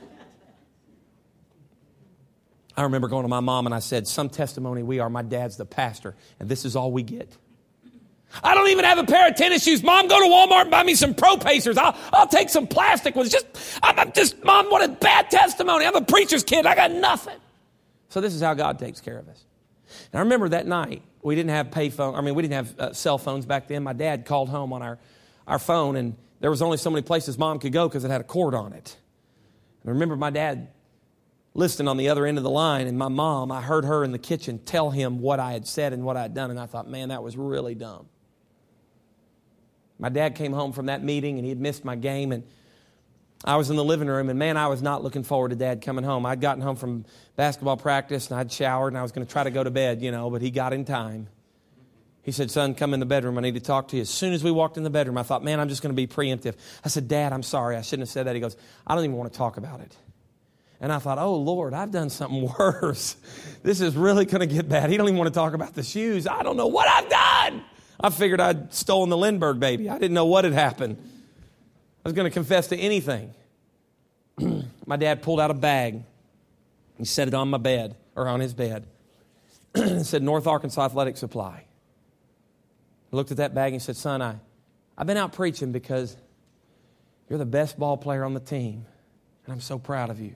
I remember going to my mom and I said, some testimony we are. My dad's the pastor, and this is all we get. I don't even have a pair of tennis shoes. Mom, go to Walmart and buy me some Pro Pacers. I'll take some plastic ones. I'm just, Mom, what a bad testimony. I'm a preacher's kid. I got nothing. So this is how God takes care of us. And I remember that night, we didn't have we didn't have cell phones back then. My dad called home on our phone, and there was only so many places Mom could go because it had a cord on it. And I remember my dad listening on the other end of the line, and my mom, I heard her in the kitchen tell him what I had said and what I had done, and I thought, man, that was really dumb. My dad came home from that meeting, and he had missed my game, and I was in the living room, and man, I was not looking forward to Dad coming home. I'd gotten home from basketball practice, and I'd showered, and I was going to try to go to bed, you know, but he got in time. He said, son, come in the bedroom. I need to talk to you. As soon as we walked in the bedroom, I thought, man, I'm just going to be preemptive. I said, Dad, I'm sorry. I shouldn't have said that. He goes, I don't even want to talk about it. And I thought, oh, Lord, I've done something worse. This is really going to get bad. He don't even want to talk about the shoes. I don't know what I've done. I figured I'd stolen the Lindbergh baby. I didn't know what had happened. I was going to confess to anything. My dad pulled out a bag. He set it on my bed, or on his bed. It said, North Arkansas Athletic Supply. I looked at that bag and said, son, I've been out preaching because you're the best ball player on the team, and I'm so proud of you.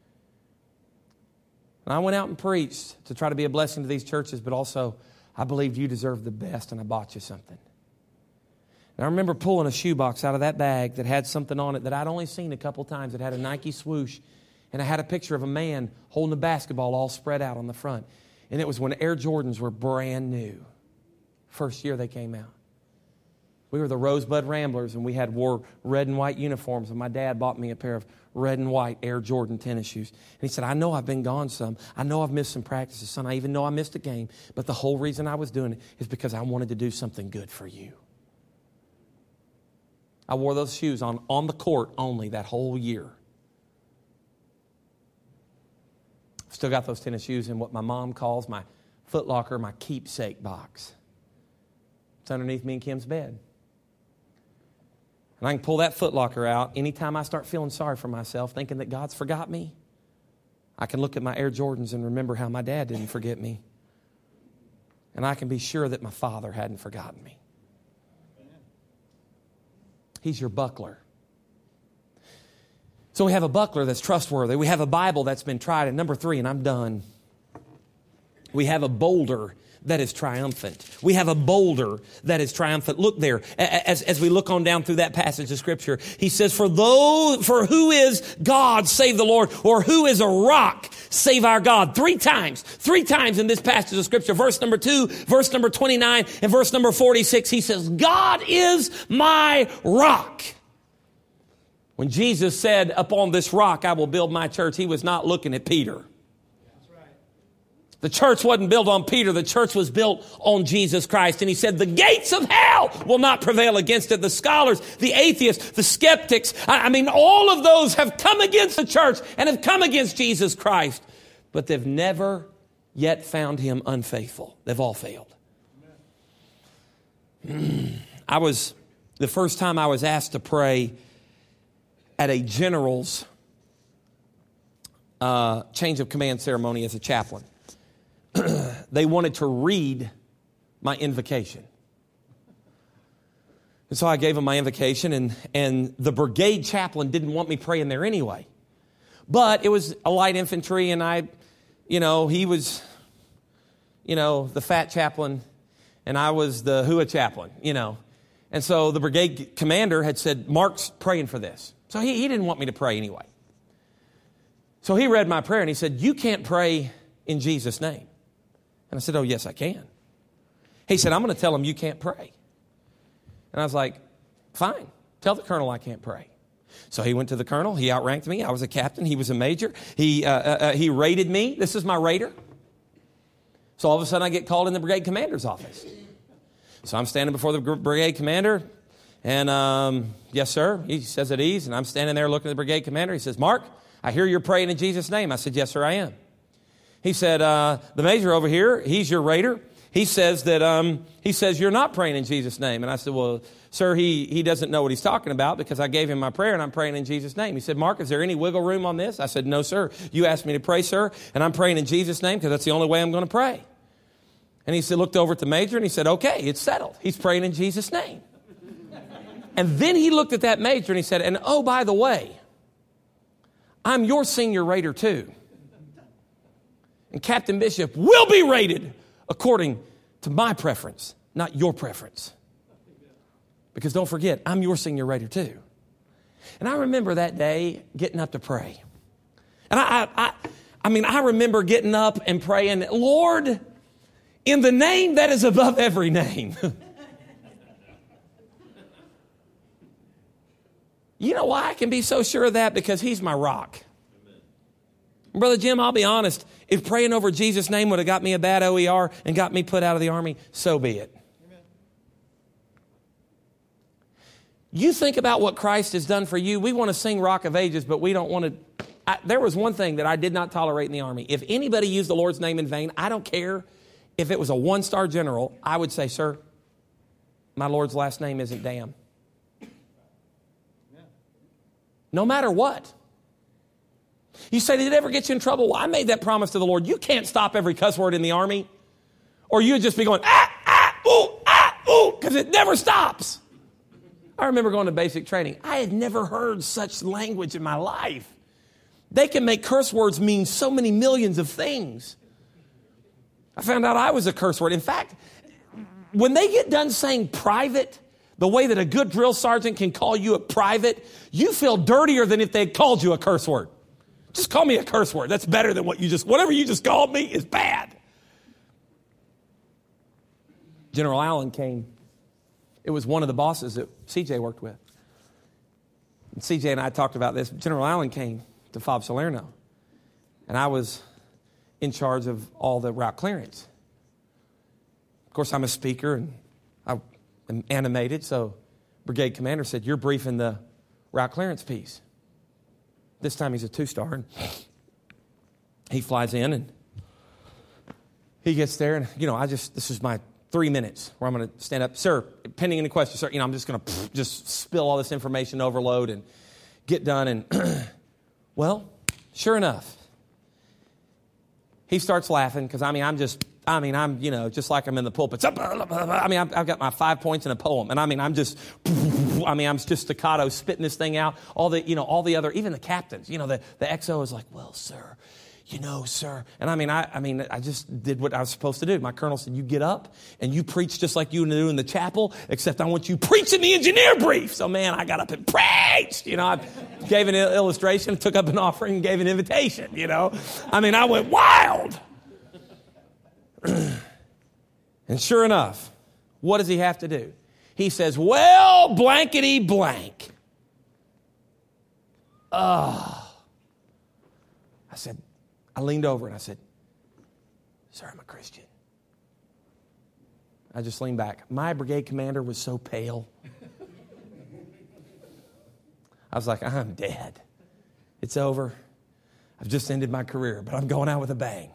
And I went out and preached to try to be a blessing to these churches, but also I believed you deserved the best, and I bought you something. And I remember pulling a shoebox out of that bag that had something on it that I'd only seen a couple times. It had a Nike swoosh, and I had a picture of a man holding a basketball all spread out on the front. And it was when Air Jordans were brand new. First year they came out. We were the Rosebud Ramblers, and we wore red and white uniforms, and my dad bought me a pair of red and white Air Jordan tennis shoes. And he said, I know I've been gone some. I know I've missed some practices, son. I even know I missed a game. But the whole reason I was doing it is because I wanted to do something good for you. I wore those shoes on the court only that whole year. Still got those tennis shoes in what my mom calls my Foot Locker, my keepsake box. It's underneath me and Kim's bed. And I can pull that Foot Locker out anytime I start feeling sorry for myself, thinking that God's forgot me. I can look at my Air Jordans and remember how my dad didn't forget me. And I can be sure that my Father hadn't forgotten me. He's your buckler. So we have a buckler that's trustworthy. We have a Bible that's been tried. And number 3, and I'm done, we have a boulder that is triumphant. We have a boulder that is triumphant. Look there, as we look on down through that passage of Scripture, he says, for who is God save the Lord, or who is a rock save our God. Three times in this passage of Scripture. Verse number 2, verse number 29, and verse number 46, he says, God is my rock. When Jesus said, upon this rock I will build my church, he was not looking at Peter. The church wasn't built on Peter. The church was built on Jesus Christ. And he said, the gates of hell will not prevail against it. The scholars, the atheists, the skeptics, all of those have come against the church and have come against Jesus Christ. But they've never yet found him unfaithful. They've all failed. The first time I was asked to pray at a general's change of command ceremony as a chaplain. They wanted to read my invocation. And so I gave them my invocation, and the brigade chaplain didn't want me praying there anyway. But it was a light infantry, and he was, the fat chaplain, and I was the hua chaplain, And so the brigade commander had said, Mark's praying for this. So he didn't want me to pray anyway. So he read my prayer, and he said, you can't pray in Jesus' name. And I said, oh, yes, I can. He said, I'm going to tell him you can't pray. And I was like, fine, tell the colonel I can't pray. So he went to the colonel. He outranked me. I was a captain. He was a major. He rated me. This is my rater. So all of a sudden I get called in the brigade commander's office. So I'm standing before the brigade commander. And yes, sir, he says at ease. And I'm standing there looking at the brigade commander. He says, Mark, I hear you're praying in Jesus' name. I said, yes, sir, I am. He said, the major over here, he's your raider. He says you're not praying in Jesus' name. And I said, well, sir, he doesn't know what he's talking about because I gave him my prayer and I'm praying in Jesus' name. He said, Mark, is there any wiggle room on this? I said, no, sir. You asked me to pray, sir, and I'm praying in Jesus' name because that's the only way I'm going to pray. And he said, looked over at the major and he said, okay, it's settled. He's praying in Jesus' name. And then he looked at that major and he said, and oh, by the way, I'm your senior raider too. And Captain Bishop will be rated according to my preference, not your preference. Because don't forget, I'm your senior raider too. And I remember that day getting up to pray. And I remember getting up and praying, Lord, in the name that is above every name. You know why I can be so sure of that? Because he's my rock. Brother Jim, I'll be honest. If praying over Jesus' name would have got me a bad OER and got me put out of the Army, so be it. Amen. You think about what Christ has done for you. We want to sing Rock of Ages, but we don't want to. There was one thing that I did not tolerate in the Army. If anybody used the Lord's name in vain, I don't care if it was a one-star general, I would say, sir, my Lord's last name isn't damn. No matter what. You say, did it ever get you in trouble? Well, I made that promise to the Lord. You can't stop every cuss word in the Army. Or you'd just be going, ooh, because it never stops. I remember going to basic training. I had never heard such language in my life. They can make curse words mean so many millions of things. I found out I was a curse word. In fact, when they get done saying private, the way that a good drill sergeant can call you a private, you feel dirtier than if they had called you a curse word. Just call me a curse word. That's better than whatever you just called me is bad. General Allen came. It was one of the bosses that CJ worked with. And CJ and I talked about this. General Allen came to FOB Salerno. And I was in charge of all the route clearance. Of course, I'm a speaker and I am animated. So brigade commander said, you're briefing the route clearance piece. This time he's a 2-star. And he flies in and he gets there. And, this is my 3 minutes where I'm going to stand up. Sir, pending any questions, sir, I'm just going to just spill all this information overload and get done. And, well, sure enough, he starts laughing because, I'm just like I'm in the pulpit. I've got my 5 points in a poem. And I'm just staccato spitting this thing out. All the other, even the captains, the XO is like, well, sir, Sir. And I just did what I was supposed to do. My colonel said, you get up and you preach just like you do in the chapel, except I want you preaching the engineer brief. So, man, I got up and preached. I gave an illustration, took up an offering, and gave an invitation, I went wild. And sure enough, what does he have to do? He says, well, blankety blank. I leaned over and I said, sir, I'm a Christian. I just leaned back. My brigade commander was so pale. I was like, I'm dead. It's over. I've just ended my career, but I'm going out with a bang.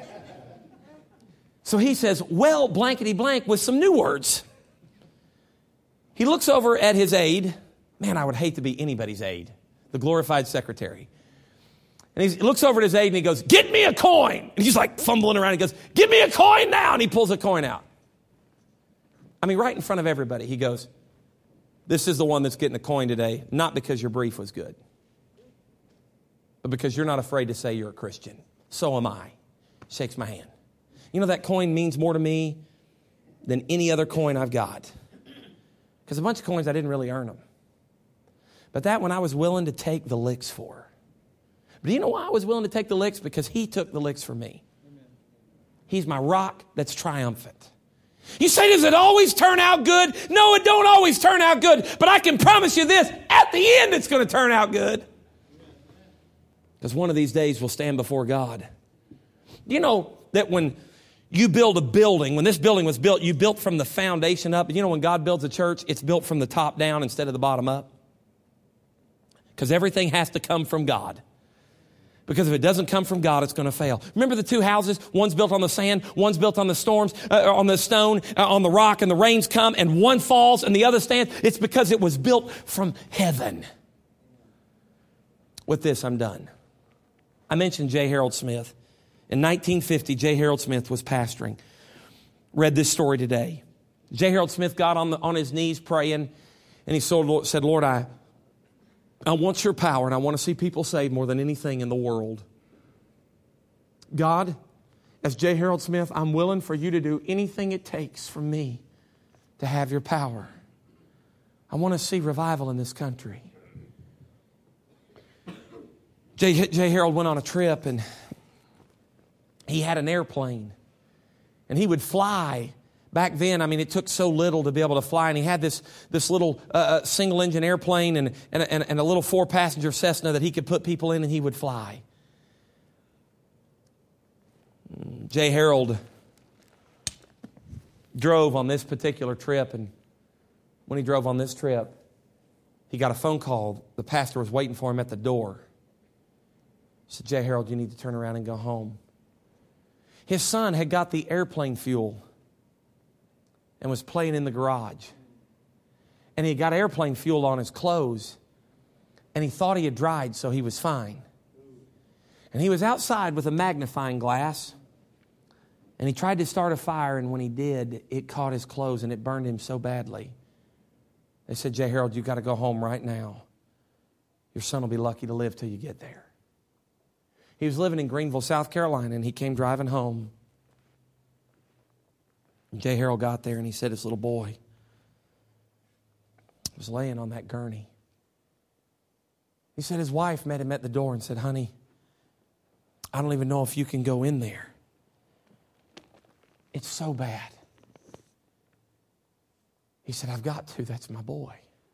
So he says, well, blankety blank, with some new words. He looks over at his aide. Man, I would hate to be anybody's aide. The glorified secretary. And he looks over at his aide and he goes, get me a coin. And he's like fumbling around. He goes, give me a coin now. And he pulls a coin out. Right in front of everybody. He goes, this is the one that's getting a coin today, not because your brief was good, but because you're not afraid to say you're a Christian. So am I. Shakes my hand. That coin means more to me than any other coin I've got. Because a bunch of coins, I didn't really earn them. But that one I was willing to take the licks for. But do you know why I was willing to take the licks? Because he took the licks for me. He's my rock that's triumphant. You say, does it always turn out good? No, it don't always turn out good. But I can promise you this, at the end it's going to turn out good. Because one of these days we'll stand before God. You know that when you build a building, when this building was built, you built from the foundation up. When God builds a church, it's built from the top down instead of the bottom up. Because everything has to come from God. Because if it doesn't come from God, it's going to fail. Remember the two houses? One's built on the sand, one's built on the storms, on the stone, on the rock, and the rains come, and one falls and the other stands. It's because it was built from heaven. With this, I'm done. I mentioned J. Harold Smith. In 1950, J. Harold Smith was pastoring. Read this story today. J. Harold Smith got on his knees praying, and he said, Lord, I want your power, and I want to see people saved more than anything in the world. God, as J. Harold Smith, I'm willing for you to do anything it takes for me to have your power. I want to see revival in this country. J. Harold went on a trip, and he had an airplane, and he would fly. Back then, it took so little to be able to fly, and he had this little single-engine airplane and a little 4-passenger Cessna that he could put people in, and he would fly. J. Harold drove on this particular trip, and when he drove on this trip, he got a phone call. The pastor was waiting for him at the door. He said, J. Harold, you need to turn around and go home. His son had got the airplane fuel and was playing in the garage. And he got airplane fuel on his clothes, and he thought he had dried, so he was fine. And he was outside with a magnifying glass, and he tried to start a fire, and when he did, it caught his clothes, and it burned him so badly. They said, J. Harold, you've got to go home right now. Your son will be lucky to live till you get there. He was living in Greenville, South Carolina, and he came driving home. And J. Harold got there, and he said his little boy was laying on that gurney. He said his wife met him at the door and said, honey, I don't even know if you can go in there. It's so bad. He said, I've got to. That's my boy.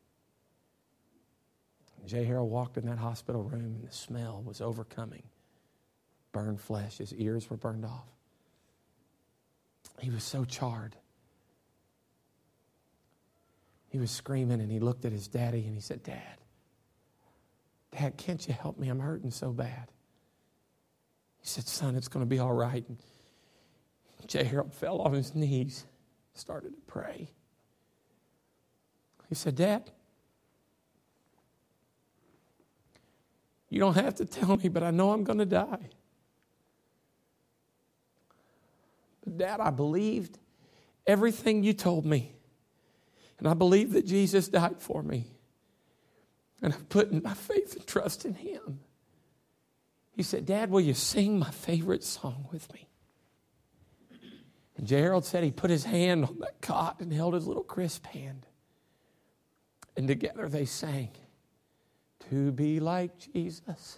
And J. Harold walked in that hospital room, and the smell was overcoming. Burned flesh. His ears were burned off. He was so charred. He was screaming, and he looked at his daddy, and he said, Dad, can't you help me? I'm hurting so bad. He said, son, it's going to be all right. And J. Harold fell on his knees, started to pray. He said, Dad, you don't have to tell me, but I know I'm going to die. But Dad, I believed everything you told me. And I believe that Jesus died for me. And I've put my faith and trust in Him. He said, Dad, will you sing my favorite song with me? And J. Harold said he put his hand on that cot and held his little crisp hand. And together they sang, to be like Jesus.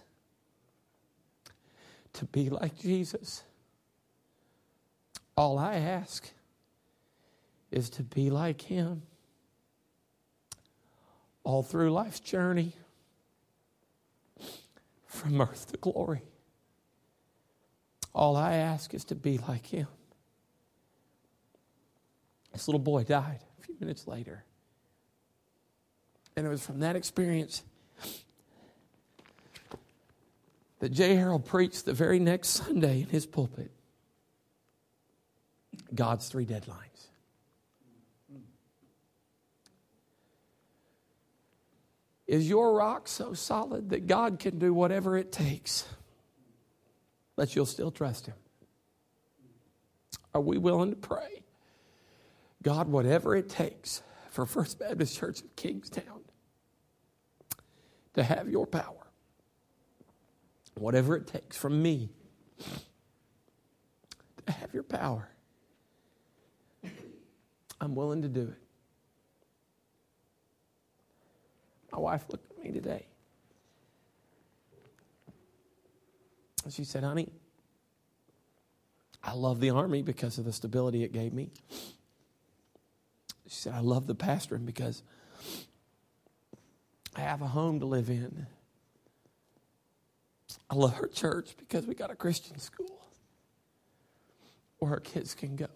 To be like Jesus. All I ask is to be like Him. All through life's journey, from earth to glory. All I ask is to be like Him. This little boy died a few minutes later. And it was from that experience that J. Harold preached the very next Sunday in his pulpit. God's 3 deadlines. Is your rock so solid that God can do whatever it takes, but you'll still trust Him? Are we willing to pray, God, whatever it takes for First Baptist Church of Kingstown to have your power, whatever it takes from me to have your power, I'm willing to do it. My wife looked at me today. And she said, honey, I love the Army because of the stability it gave me. She said, I love the pastoring because I have a home to live in. I love her church because we got a Christian school where our kids can go.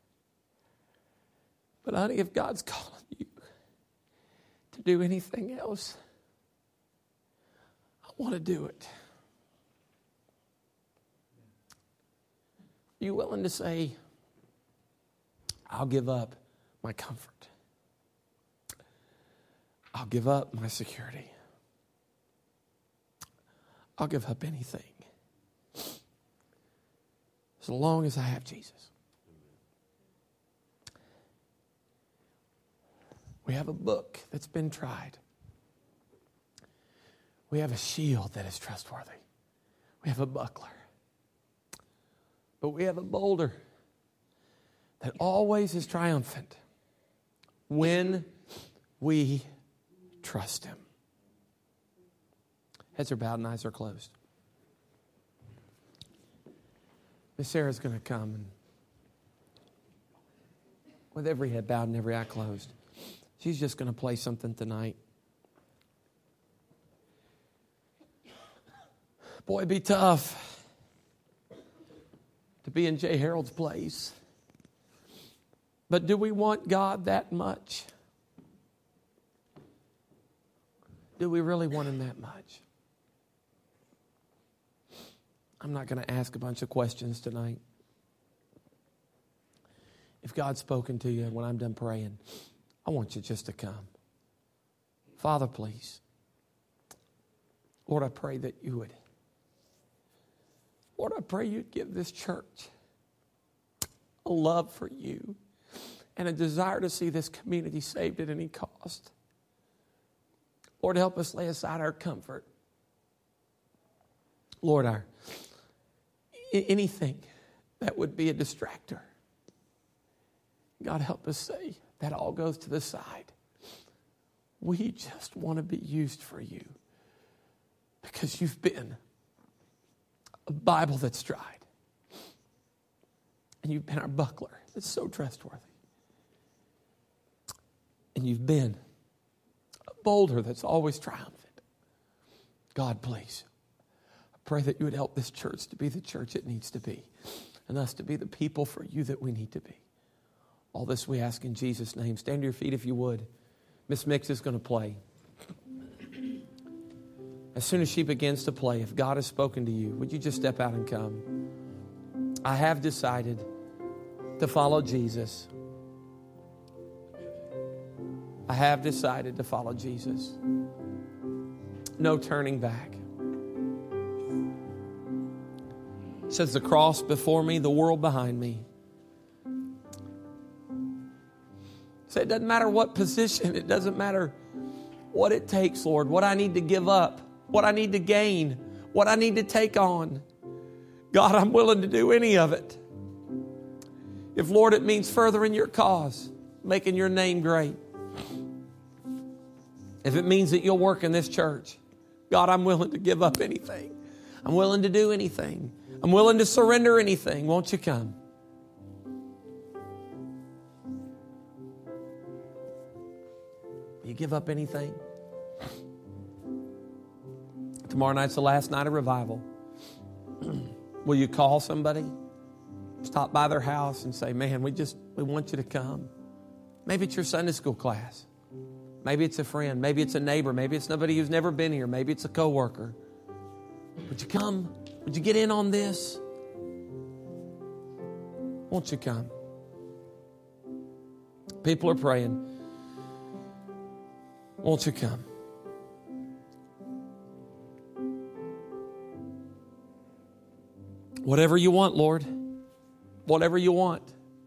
But honey, if God's calling you to do anything else, I want to do it. Are you willing to say, I'll give up my comfort. I'll give up my security. I'll give up anything as long as I have Jesus. We have a book that's been tried. We have a shield that is trustworthy. We have a buckler. But we have a boulder that always is triumphant when we trust Him. Heads are bowed and eyes are closed. Miss Sarah's going to come, and with every head bowed and every eye closed, she's just going to play something tonight. Boy, it'd be tough to be in J. Harold's place. But do we want God that much? Do we really want Him that much? I'm not going to ask a bunch of questions tonight. If God's spoken to you when I'm done praying, I want you just to come. Father, please. Lord, I pray that you would. Lord, I pray you'd give this church a love for you and a desire to see this community saved at any cost. Lord, help us lay aside our comfort. Lord, anything that would be a distractor. God, help us say that all goes to the side. We just want to be used for you because you've been a Bible that's tried. And you've been our buckler that's so trustworthy. And you've been a boulder that's always triumphant. God, please, I pray that you would help this church to be the church it needs to be and us to be the people for you that we need to be. All this we ask in Jesus' name. Stand to your feet if you would. Miss Mix is going to play. As soon as she begins to play, if God has spoken to you, would you just step out and come? I have decided to follow Jesus. I have decided to follow Jesus. No turning back. It says the cross before me, the world behind me. So it doesn't matter what position, it doesn't matter what it takes, Lord, what I need to give up, what I need to gain, what I need to take on. God, I'm willing to do any of it. If, Lord, it means furthering your cause, making your name great. If it means that you'll work in this church, God, I'm willing to give up anything. I'm willing to do anything. I'm willing to surrender anything. Won't you come? You give up anything? Tomorrow night's the last night of revival. Will you call somebody? Stop by their house and say, man, we want you to come. Maybe it's your Sunday school class. Maybe it's a friend. Maybe it's a neighbor. Maybe it's somebody who's never been here. Maybe it's a coworker. Would you come? Would you get in on this? Won't you come? People are praying. Won't you come? Whatever you want, Lord. Whatever you want.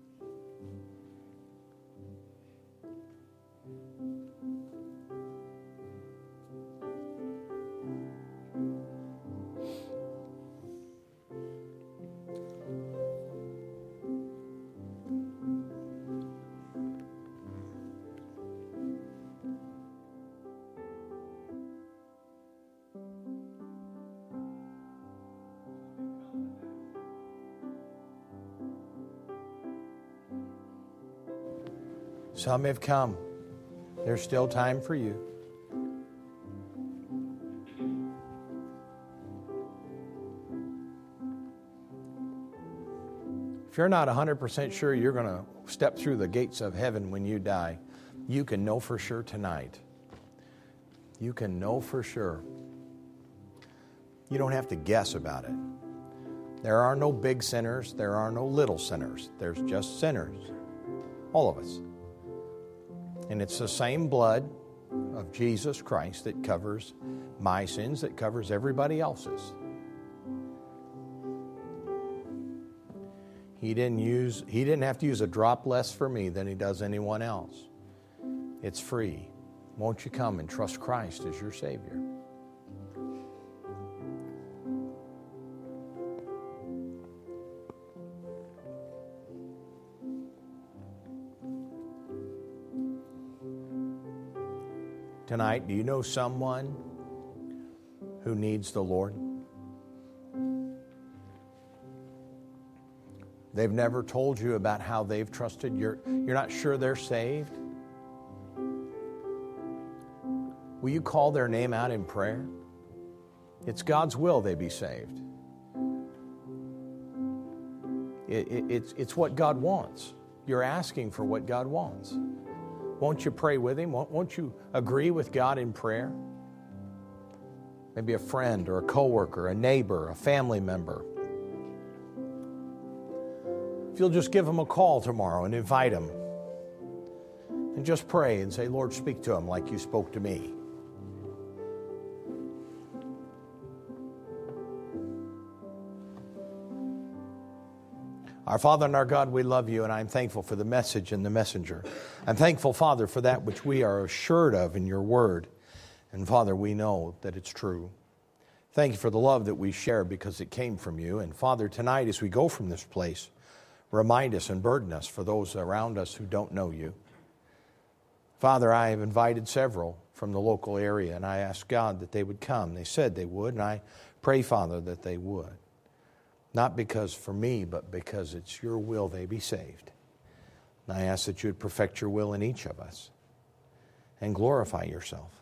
Some have come. There's still time for you. If you're not 100% sure you're going to step through the gates of heaven when you die, you can know for sure tonight. You can know for sure. You don't have to guess about it. There are no big sinners. There are no little sinners. There's just sinners. All of us. And it's the same blood of Jesus Christ that covers my sins, that covers everybody else's. He didn't have to use a drop less for me than he does anyone else. It's free. Won't you come and trust Christ as your Savior? Tonight, do you know someone who needs the Lord? They've never told you about how they've trusted. You're not sure they're saved? Will you call their name out in prayer? It's God's will they be saved. It's what God wants. You're asking for what God wants. Won't you pray with Him? Won't you agree with God in prayer? Maybe a friend or a coworker, a neighbor, a family member. If you'll just give them a call tomorrow and invite them. And just pray and say, Lord, speak to them like you spoke to me. Our Father and our God, we love you, and I'm thankful for the message and the messenger. I'm thankful, Father, for that which we are assured of in your word. And Father, we know that it's true. Thank you for the love that we share because it came from you. And Father, tonight as we go from this place, remind us and burden us for those around us who don't know you. Father, I have invited several from the local area, and I ask God that they would come. They said they would, and I pray, Father, that they would. Not because for me, but because it's your will they be saved. And I ask that you would perfect your will in each of us and glorify yourself.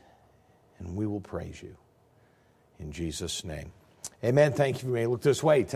And we will praise you. In Jesus' name. Amen. Thank you. You may look this way.